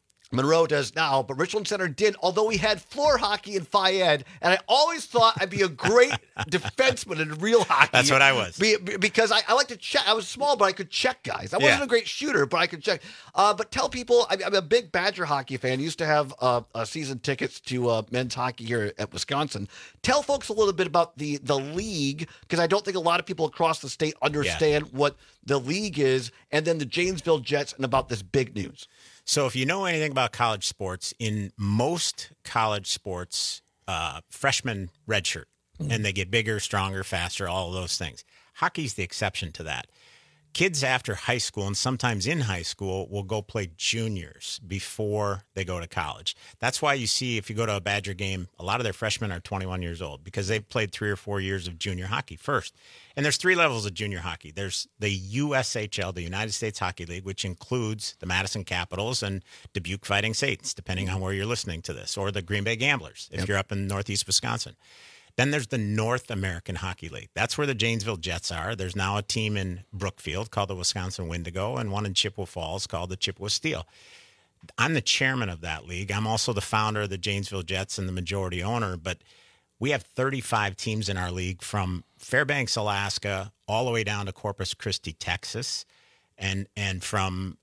But Richland Center did, although we had floor hockey in Phi Ed, and I always thought I'd be a great defenseman in real hockey. That's what I was. Because I like to check. I was small, but I could check guys. I wasn't a great shooter, but I could check. But tell people, I'm a big Badger hockey fan. I used to have season tickets to men's hockey here at Wisconsin. Tell folks a little bit about the league, because I don't think a lot of people across the state understand what the league is, and then the Janesville Jets and about this big news. So if you know anything about college sports, in most college sports, freshmen redshirt, and they get bigger, stronger, faster, all of those things. Hockey's the exception to that. Kids after high school, and sometimes in high school, will go play juniors before they go to college. That's why you see, if you go to a Badger game, a lot of their freshmen are 21 years old because they've played 3 or 4 years of junior hockey first. And there's 3 levels of junior hockey. There's the USHL, the United States Hockey League, which includes the Madison Capitals and Dubuque Fighting Saints, depending on where you're listening to this, or the Green Bay Gamblers, if you're up in northeast Wisconsin. Then there's the North American Hockey League. That's where the Janesville Jets are. There's now a team in Brookfield called the Wisconsin Wendigo and one in Chippewa Falls called the Chippewa Steel. I'm the chairman of that league. I'm also the founder of the Janesville Jets and the majority owner, but we have 35 teams in our league from Fairbanks, Alaska, all the way down to Corpus Christi, Texas, and from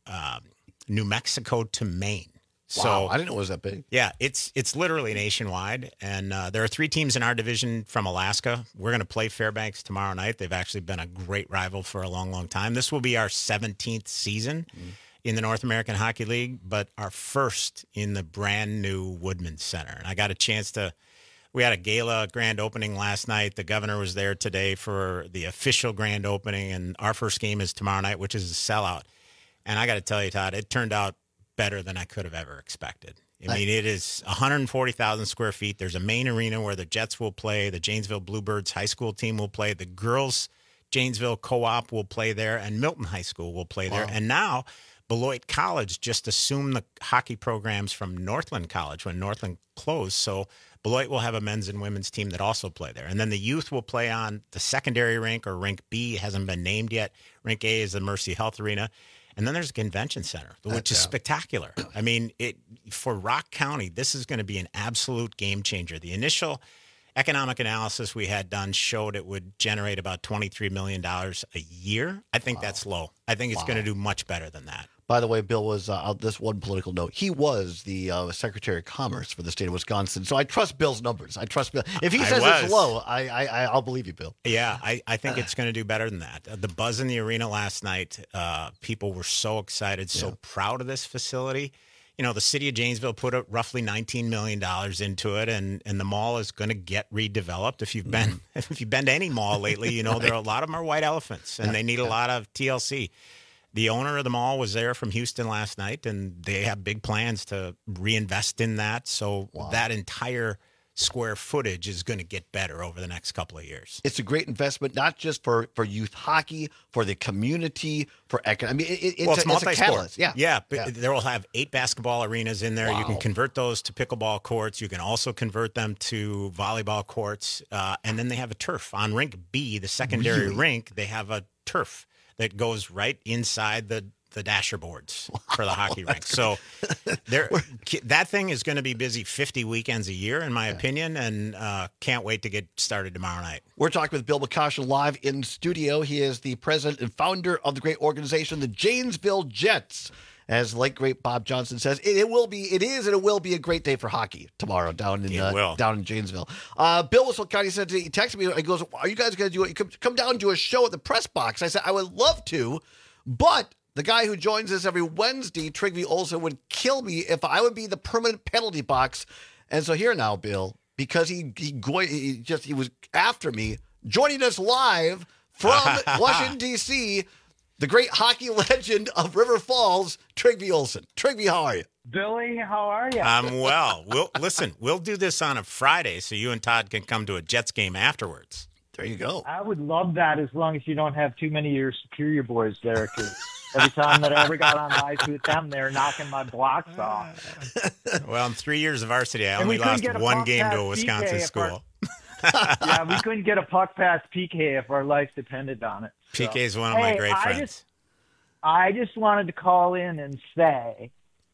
New Mexico to Maine. Wow, so I didn't know it was that big. Yeah, it's literally nationwide, and there are 3 teams in our division from Alaska. We're going to play Fairbanks tomorrow night. They've actually been a great rival for a long, long time. This will be our 17th season in the North American Hockey League, but our first in the brand new Woodman Center. And I got a chance to. We had a gala grand opening last night. The governor was there today for the official grand opening, and our first game is tomorrow night, which is a sellout. And I got to tell you, Todd, it turned out better than I could have ever expected. I mean, it is 140,000 square feet. There's a main arena where the Jets will play. The Janesville Bluebirds high school team will play. The girls Janesville Co-op will play there, and Milton High School will play there. And now Beloit College just assumed the hockey programs from Northland College when Northland closed. So Beloit will have a men's and women's team that also play there. And then the youth will play on the secondary rink, or Rink B hasn't been named yet. Rink A is the Mercy Health Arena. And then there's a convention center, which is spectacular. I mean, for Rock County, this is going to be an absolute game changer. The initial economic analysis we had done showed it would generate about $23 million a year. I think that's low. I think it's going to do much better than that. By the way, Bill was, this one political note, he was the Secretary of Commerce for the state of Wisconsin. So I trust Bill's numbers. I trust Bill. If he says it's low, I'll believe you, Bill. Yeah, I think it's going to do better than that. The buzz in the arena last night, people were so excited, so proud of this facility. You know, the city of Janesville put roughly $19 million into it, and the mall is going to get redeveloped. If you've been to any mall lately, you know, there are a lot of them are white elephants, and they need a lot of TLC. The owner of the mall was there from Houston last night, and they have big plans to reinvest in that. So that entire square footage is going to get better over the next couple of years. It's a great investment, not just for youth hockey, for the community, for economic. I mean, it's a catalyst. Yeah. There will have 8 basketball arenas in there. Wow. You can convert those to pickleball courts. You can also convert them to volleyball courts. And then they have a turf. On Rink B, the secondary rink, they have a turf that goes right inside the dasher boards for the hockey rink. So that thing is going to be busy 50 weekends a year, in my opinion, and can't wait to get started tomorrow night. We're talking with Bill McCoshen live in studio. He is the president and founder of the great organization, the Janesville Jets. As late great Bob Johnson says, it will be a great day for hockey tomorrow down in Janesville. Bill Whistle-County said he texted me. He goes, "Are you guys going to do it? Come down and do a show at the press box?" I said, "I would love to, but the guy who joins us every Wednesday, Trigby Olson, would kill me if I would be the permanent penalty box." And so here now, Bill, because he was after me, joining us live from Washington D.C., the great hockey legend of River Falls, Trigby Olson. Trigby, how are you? Billy, how are you? I'm well. We'll do this on a Friday so you and Todd can come to a Jets game afterwards. There you go. I would love that as long as you don't have too many of your superior boys there, because every time that I ever got on the ice with them, they were knocking my blocks off. Well, in 3 years of varsity, I only lost one game to a Wisconsin school. Yeah, we couldn't get a puck past PK if our life depended on it. So. PK is one of my great friends. I just wanted to call in and say,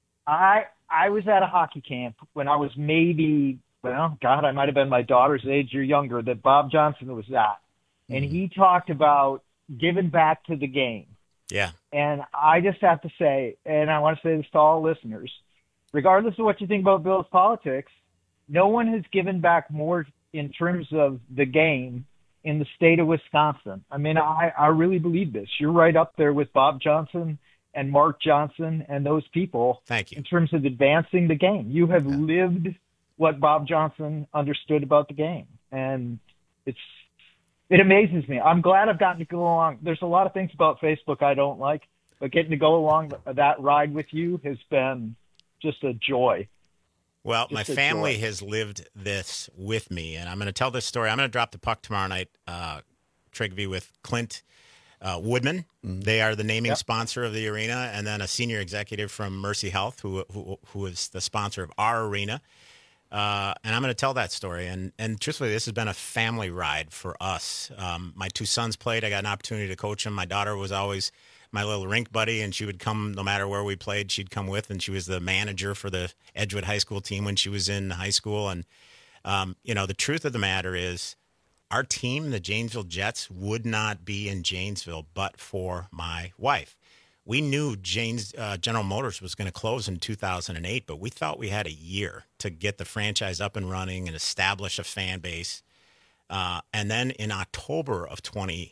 I was at a hockey camp when I was maybe, I might have been my daughter's age or younger, that Bob Johnson was at. And he talked about giving back to the game. Yeah. And I just have to say, and I want to say this to all listeners, regardless of what you think about Bill's politics, no one has given back more in terms of the game in the state of Wisconsin. I mean, I really believe this. You're right up there with Bob Johnson and Mark Johnson and those people. Thank you. In terms of advancing the game. You have lived what Bob Johnson understood about the game. And it amazes me. I'm glad I've gotten to go along. There's a lot of things about Facebook I don't like, but getting to go along that ride with you has been just a joy. Well, my family has lived this with me, and I'm going to tell this story. I'm going to drop the puck tomorrow night, Trigby, with Clint Woodman. Mm-hmm. They are the naming sponsor of the arena, and then a senior executive from Mercy Health, who is the sponsor of our arena. And I'm going to tell that story. And truthfully, this has been a family ride for us. My 2 sons played. I got an opportunity to coach them. My daughter was always my little rink buddy, and she would come no matter where we played. She'd come with, and she was the manager for the Edgewood High School team when she was in high school. And, the truth of the matter is our team, the Janesville Jets, would not be in Janesville but for my wife. We knew General Motors was going to close in 2008, but we thought we had a year to get the franchise up and running and establish a fan base. And then in October of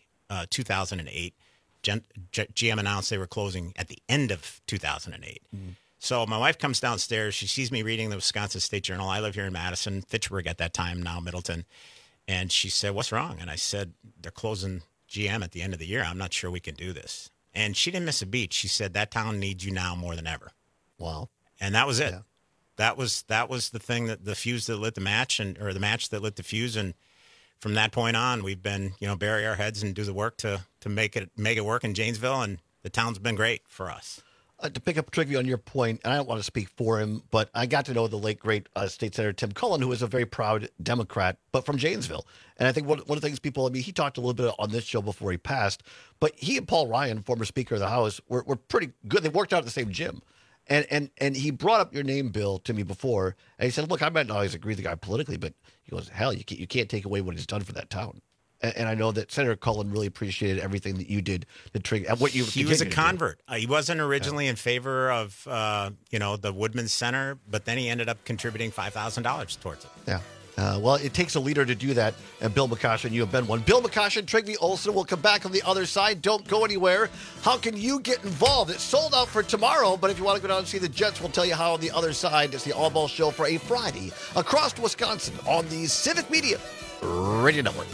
2008, GM announced they were closing at the end of 2008. Mm-hmm. So my wife comes downstairs. She sees me reading the Wisconsin State Journal. I live here in Madison, Fitchburg at that time, now Middleton. And she said, "What's wrong?" And I said, "They're closing GM at the end of the year. I'm not sure we can do this." And she didn't miss a beat. She said, "That town needs you now more than ever." Wow. And that was it. Yeah. That was the thing, that the fuse that lit the match, or the match that lit the fuse. And from that point on, we've been, bury our heads and do the work to make it work in Janesville, and the town's been great for us. To pick up Trigby on your point, and I don't want to speak for him, but I got to know the late, great State Senator Tim Cullen, who is a very proud Democrat, but from Janesville. And I think one of the things he talked a little bit on this show before he passed, but he and Paul Ryan, former Speaker of the House, were pretty good. They worked out at the same gym. And he brought up your name, Bill, to me before, and he said, "Look, I might not always agree with the guy politically, but," he goes, "Hell, you can't take away what he's done for that town." And I know that Senator Cullen really appreciated everything that you did to trigger and what you. He was a convert. He wasn't originally in favor of the Woodman Center, but then he ended up contributing $5,000 towards it. Yeah. Well, it takes a leader to do that, and Bill McCoshen, you have been one. Bill McCoshen, Trygve Olsen will come back on the other side. Don't go anywhere. How can you get involved? It's sold out for tomorrow, but if you want to go down and see the Jets, we'll tell you how on the other side. It's the All Ball Show for a Friday across Wisconsin on the Civic Media Radio Network.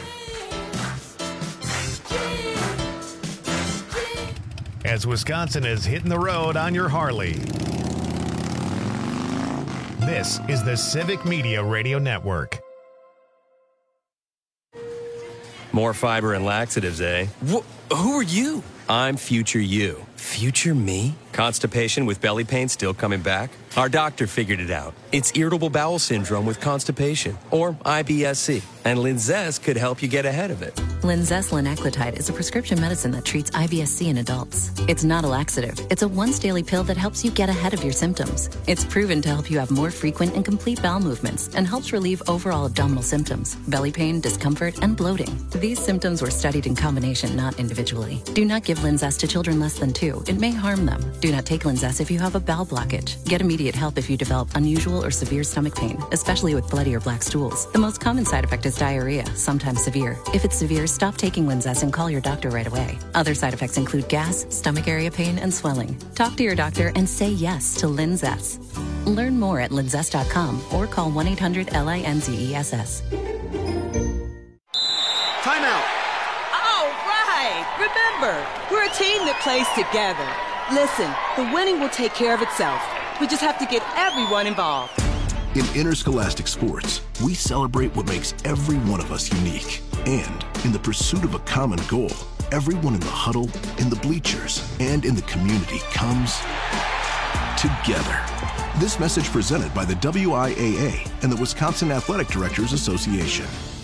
As Wisconsin is hitting the road on your Harley. This is the Civic Media Radio Network. More fiber and laxatives, eh? Who are you? I'm Future You. Future me? Constipation with belly pain still coming back? Our doctor figured it out. It's irritable bowel syndrome with constipation, or IBS-C, and Linzess could help you get ahead of it. Linzess linaclotide is a prescription medicine that treats IBS-C in adults. It's not a laxative. It's a once-daily pill that helps you get ahead of your symptoms. It's proven to help you have more frequent and complete bowel movements and helps relieve overall abdominal symptoms, belly pain, discomfort, and bloating. These symptoms were studied in combination, not individually. Do not give Linzess to children less than 2. It may harm them. Do not take Linzess if you have a bowel blockage. Get immediate help if you develop unusual or severe stomach pain, especially with bloody or black stools. The most common side effect is diarrhea, sometimes severe. If it's severe, stop taking Linzess and call your doctor right away. Other side effects include gas, stomach area pain, and swelling. Talk to your doctor and say yes to Linzess. Learn more at linzess.com or call 1-800-LINZESS. Timeout. All right. Remember, we're a team that plays together. Listen, the winning will take care of itself. We just have to get everyone involved. In interscholastic sports, we celebrate what makes every one of us unique. And in the pursuit of a common goal, everyone in the huddle, in the bleachers, and in the community comes together. This message presented by the WIAA and the Wisconsin Athletic Directors Association.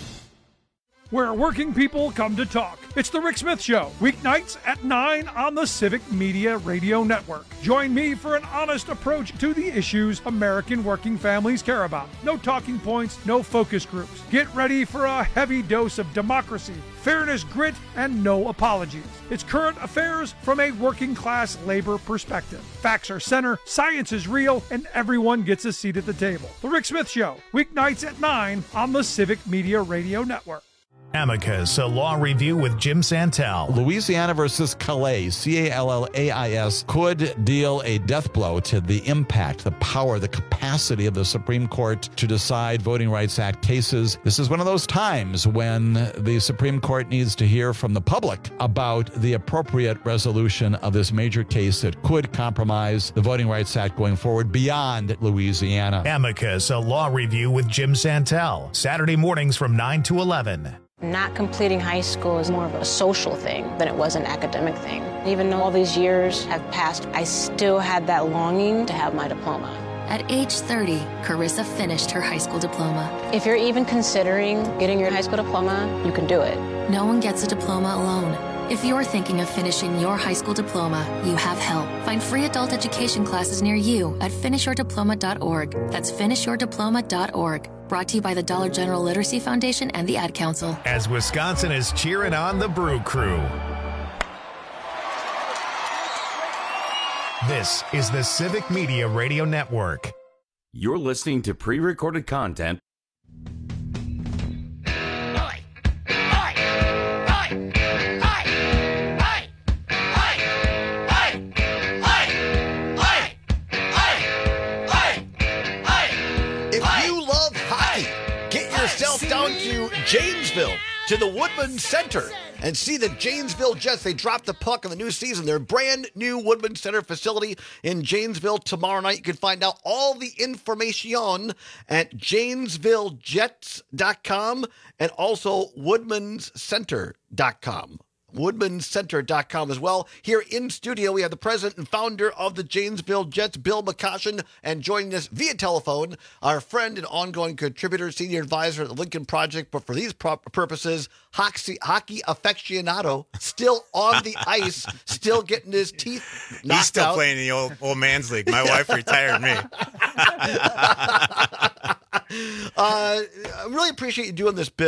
Where working people come to talk. It's the Rick Smith Show, weeknights at 9 on the Civic Media Radio Network. Join me for an honest approach to the issues American working families care about. No talking points, no focus groups. Get ready for a heavy dose of democracy, fairness, grit, and no apologies. It's current affairs from a working class labor perspective. Facts are center, science is real, and everyone gets a seat at the table. The Rick Smith Show, weeknights at 9 on the Civic Media Radio Network. Amicus, a law review with Jim Santel. Louisiana versus Calais, Callais, could deal a death blow to the impact, the power, the capacity of the Supreme Court to decide Voting Rights Act cases. This is one of those times when the Supreme Court needs to hear from the public about the appropriate resolution of this major case that could compromise the Voting Rights Act going forward beyond Louisiana. Amicus, a law review with Jim Santel. Saturday mornings from 9 to 11. Not completing high school is more of a social thing than it was an academic thing. Even though all these years have passed, I still had that longing to have my diploma. At age 30, Carissa finished her high school diploma. If you're even considering getting your high school diploma, you can do it. No one gets a diploma alone. If you're thinking of finishing your high school diploma, you have help. Find free adult education classes near you at finishyourdiploma.org. That's finishyourdiploma.org. Brought to you by the Dollar General Literacy Foundation and the Ad Council. As Wisconsin is cheering on the Brew Crew. This is the Civic Media Radio Network. You're listening to pre-recorded content. Down to Janesville, to the Woodman Center, and see the Janesville Jets. They dropped the puck in the new season. Their brand new Woodman Center facility in Janesville tomorrow night. You can find out all the information at JanesvilleJets.com and also WoodmansCenter.com. WoodmansCenter.com as well. Here in studio, we have the president and founder of the Janesville Jets, Bill McCoshen, and joining us via telephone, our friend and ongoing contributor, senior advisor at the Lincoln Project, but for these purposes, hockey aficionado, still on the ice, still getting his teeth knocked out. He's still playing the old man's league. My wife retired me. I really appreciate you doing this, Bill.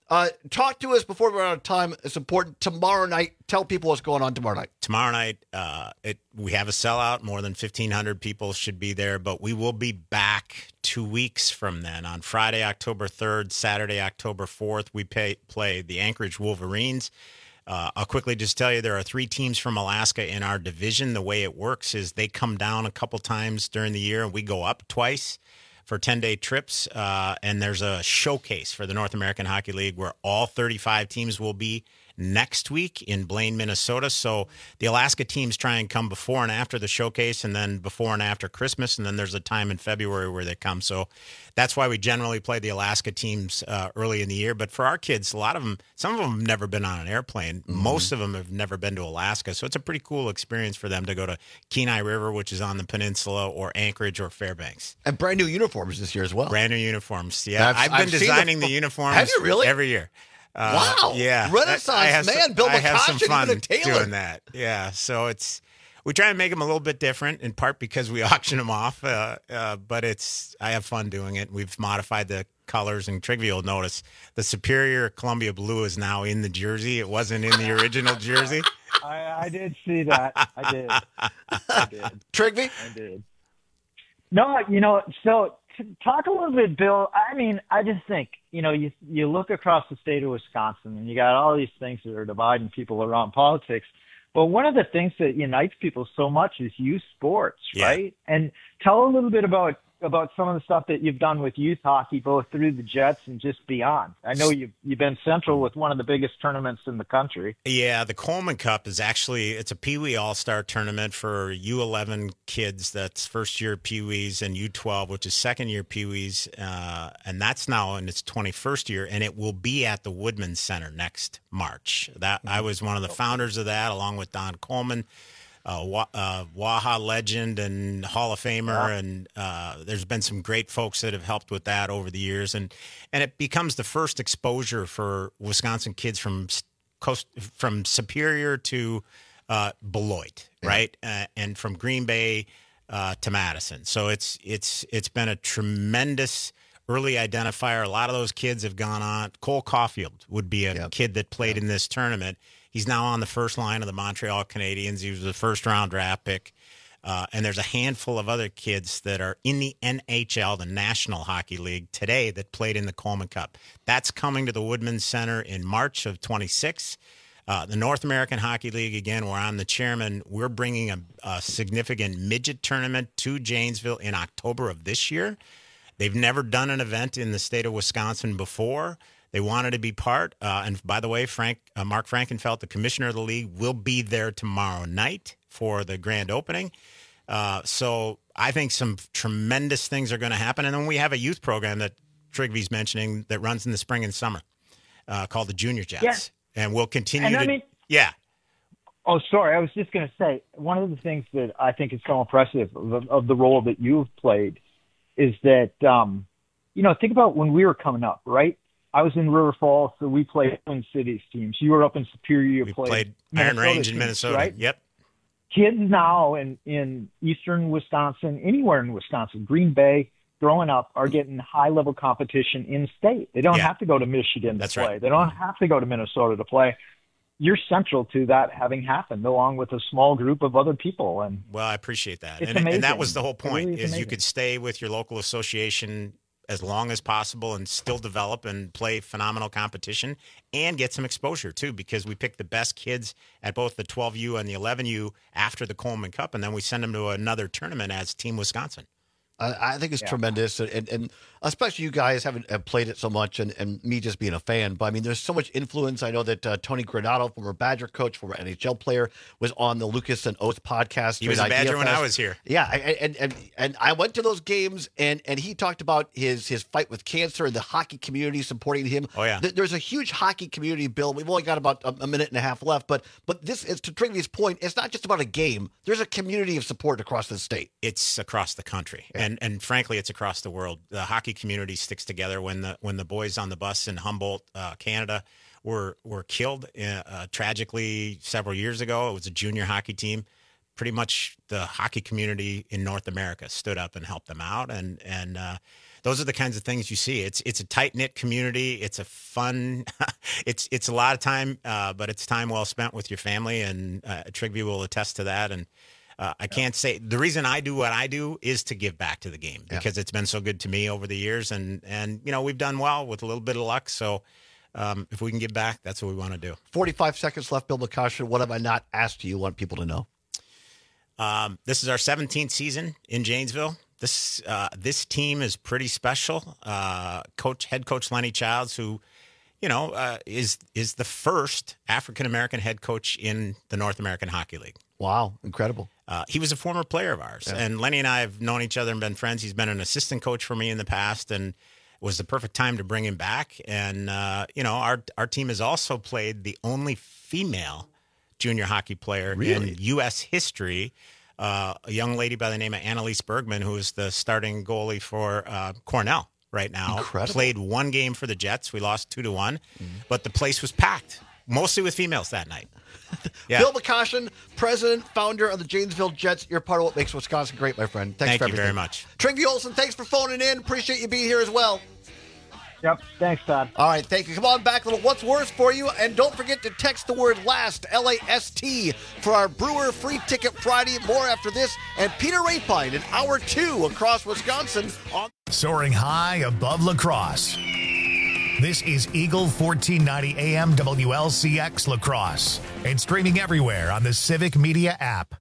Talk to us before we're out of time. It's important. Tomorrow night, tell people what's going on tomorrow night. Tomorrow night, we have a sellout. More than 1,500 people should be there, but we will be back 2 weeks from then. On Friday, October 3rd, Saturday, October 4th, we play the Anchorage Wolverines. I'll quickly just tell you there are 3 teams from Alaska in our division. The way it works is they come down a couple times during the year, and we go up twice for 10-day trips, and there's a showcase for the North American Hockey League where all 35 teams will be next week in Blaine, Minnesota. So the Alaska teams try and come before and after the showcase, and then before and after Christmas, and then there's a time in February where they come. So that's why we generally play the Alaska teams early in the year. But for our kids, a lot of them, some of them have never been on an airplane. Mm-hmm. Most of them have never been to Alaska. So it's a pretty cool experience for them to go to Kenai River, which is on the peninsula, or Anchorage or Fairbanks. And brand new uniforms this year as well. Brand new uniforms. Yeah, I've been designing the uniforms. Have you really? Every year. Wow. Yeah. Renaissance man, Bill I have some McCoshen, fun even a tailor. doing that. Yeah. So we try and make them a little bit different, in part because we auction them off. But I have fun doing it. We've modified the colors, and Trigby will notice the Superior Columbia blue is now in the jersey. It wasn't in the original jersey. I did see that. I did. Trigby? I did. No, so talk a little bit, Bill. I mean, I just think, you look across the state of Wisconsin and you got all these things that are dividing people around politics. But one of the things that unites people so much is youth sports, right? And tell a little bit about some of the stuff that you've done with youth hockey, both through the Jets and just beyond. I know you've been central with one of the biggest tournaments in the country. Yeah, the Coleman Cup is it's a Pee Wee All-Star tournament for U11 kids. That's first-year Pee Wees, and U12, which is second-year Pee Wees. And that's now in its 21st year, and it will be at the Woodman Center next March. I was one of the founders of that, along with Don Coleman. Waha legend and Hall of Famer, and there's been some great folks that have helped with that over the years, and it becomes the first exposure for Wisconsin kids from Superior to Beloit, right, and from Green Bay to Madison. So it's been a tremendous early identifier. A lot of those kids have gone on. Cole Caulfield would be a kid that played in this tournament. He's now on the first line of the Montreal Canadiens. He was a first-round draft pick. And there's a handful of other kids that are in the NHL, the National Hockey League, today that played in the Coleman Cup. That's coming to the Woodman Center in March of 26. The North American Hockey League, again, where I'm the chairman, we're bringing a significant midget tournament to Janesville in October of this year. They've never done an event in the state of Wisconsin before. They wanted to be part. And by the way, Mark Frankenfeld, the commissioner of the league, will be there tomorrow night for the grand opening. So I think some tremendous things are going to happen. And then we have a youth program that Trigby's mentioning that runs in the spring and summer called the Junior Jets. Yeah. And we'll continue yeah. Oh, sorry. I was just going to say, one of the things that I think is so impressive of the role that you've played is that, think about when we were coming up, right? I was in River Falls, so we played Twin Cities teams. You were up in Superior. We played Iron Range in Minnesota. Right? Yep. Kids now in eastern Wisconsin, anywhere in Wisconsin, Green Bay, growing up, are getting high-level competition in-state. They don't have to go to Michigan to play. Right. They don't have to go to Minnesota to play. You're central to that having happened, along with a small group of other people. And well, I appreciate that. It's and amazing. that was the whole point, really is you could stay with your local association as long as possible and still develop and play phenomenal competition and get some exposure too, because we pick the best kids at both the 12U and the 11U after the Coleman Cup, and then we send them to another tournament as Team Wisconsin. I think it's tremendous, and especially you guys have played it so much, and me just being a fan. But I mean, there's so much influence. I know that Tony Granato, former Badger coach, former NHL player, was on the Lucas and Oath podcast. He was a Badger when I was here. Yeah, and I went to those games, and he talked about his fight with cancer and the hockey community supporting him. Oh yeah, there's a huge hockey community, Bill. We've only got about a minute and a half left, but this is, to Trigby's point, it's not just about a game. There's a community of support across the state. It's across the country, and frankly, it's across the world. The hockey community sticks together. When the boys on the bus in Humboldt, Canada, were killed tragically several years ago, it was a junior hockey team. Pretty much the hockey community in North America stood up and helped them out, and those are the kinds of things you see. It's a tight-knit community. It's a fun, it's a lot of time, but it's time well spent with your family, and Trigby will attest to that. And I can't say the reason I do what I do is to give back to the game because it's been so good to me over the years, and we've done well with a little bit of luck. So if we can give back, that's what we want to do. 45 seconds left, Bill McCoshen. What have I not asked you want people to know? This is our 17th season in Janesville. This team is pretty special. Head coach Lenny Childs, who is the first African American head coach in the North American Hockey League. Wow, incredible. He was a former player of ours, and Lenny and I have known each other and been friends. He's been an assistant coach for me in the past, and it was the perfect time to bring him back. And our team has also played the only female junior hockey player in U.S. history, a young lady by the name of Annalise Bergman, who is the starting goalie for Cornell right now. Incredible. Played one game for the Jets. We lost 2-1, but the place was packed, mostly with females that night. Yeah. Bill McCoshen, president, founder of the Janesville Jets. You're part of what makes Wisconsin great, my friend. Thanks for everything. Thank you very much. Trigby Olson, thanks for phoning in. Appreciate you being here as well. Yep. Thanks, Todd. All right. Thank you. Come on back. A little What's Worse for you. And don't forget to text the word LAST, L-A-S-T, for our Brewer Free Ticket Friday. More after this. And Peter Rapine in Hour 2 across Wisconsin. Soaring high above La Crosse. This is Eagle 1490 AM WLCX La Crosse and streaming everywhere on the Civic Media app.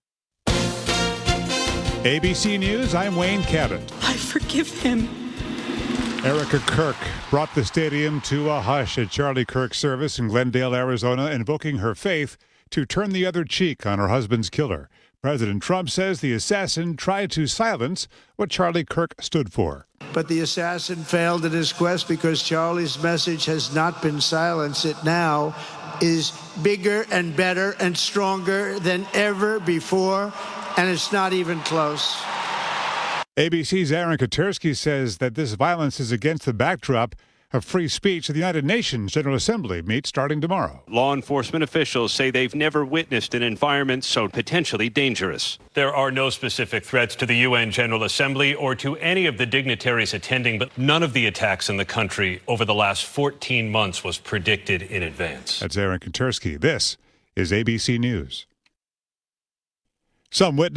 ABC News, I'm Wayne Cabot. I forgive him. Erica Kirk brought the stadium to a hush at Charlie Kirk's service in Glendale, Arizona, invoking her faith to turn the other cheek on her husband's killer. President Trump says the assassin tried to silence what Charlie Kirk stood for. But the assassin failed in his quest because Charlie's message has not been silenced. It now is bigger and better and stronger than ever before, and it's not even close. ABC's Aaron Katersky says that this violence is against the backdrop of free speech at the United Nations General Assembly meets starting tomorrow. Law enforcement officials say they've never witnessed an environment so potentially dangerous. There are no specific threats to the UN General Assembly or to any of the dignitaries attending, but none of the attacks in the country over the last 14 months was predicted in advance. That's Aaron Katersky. This is ABC News. Some witnesses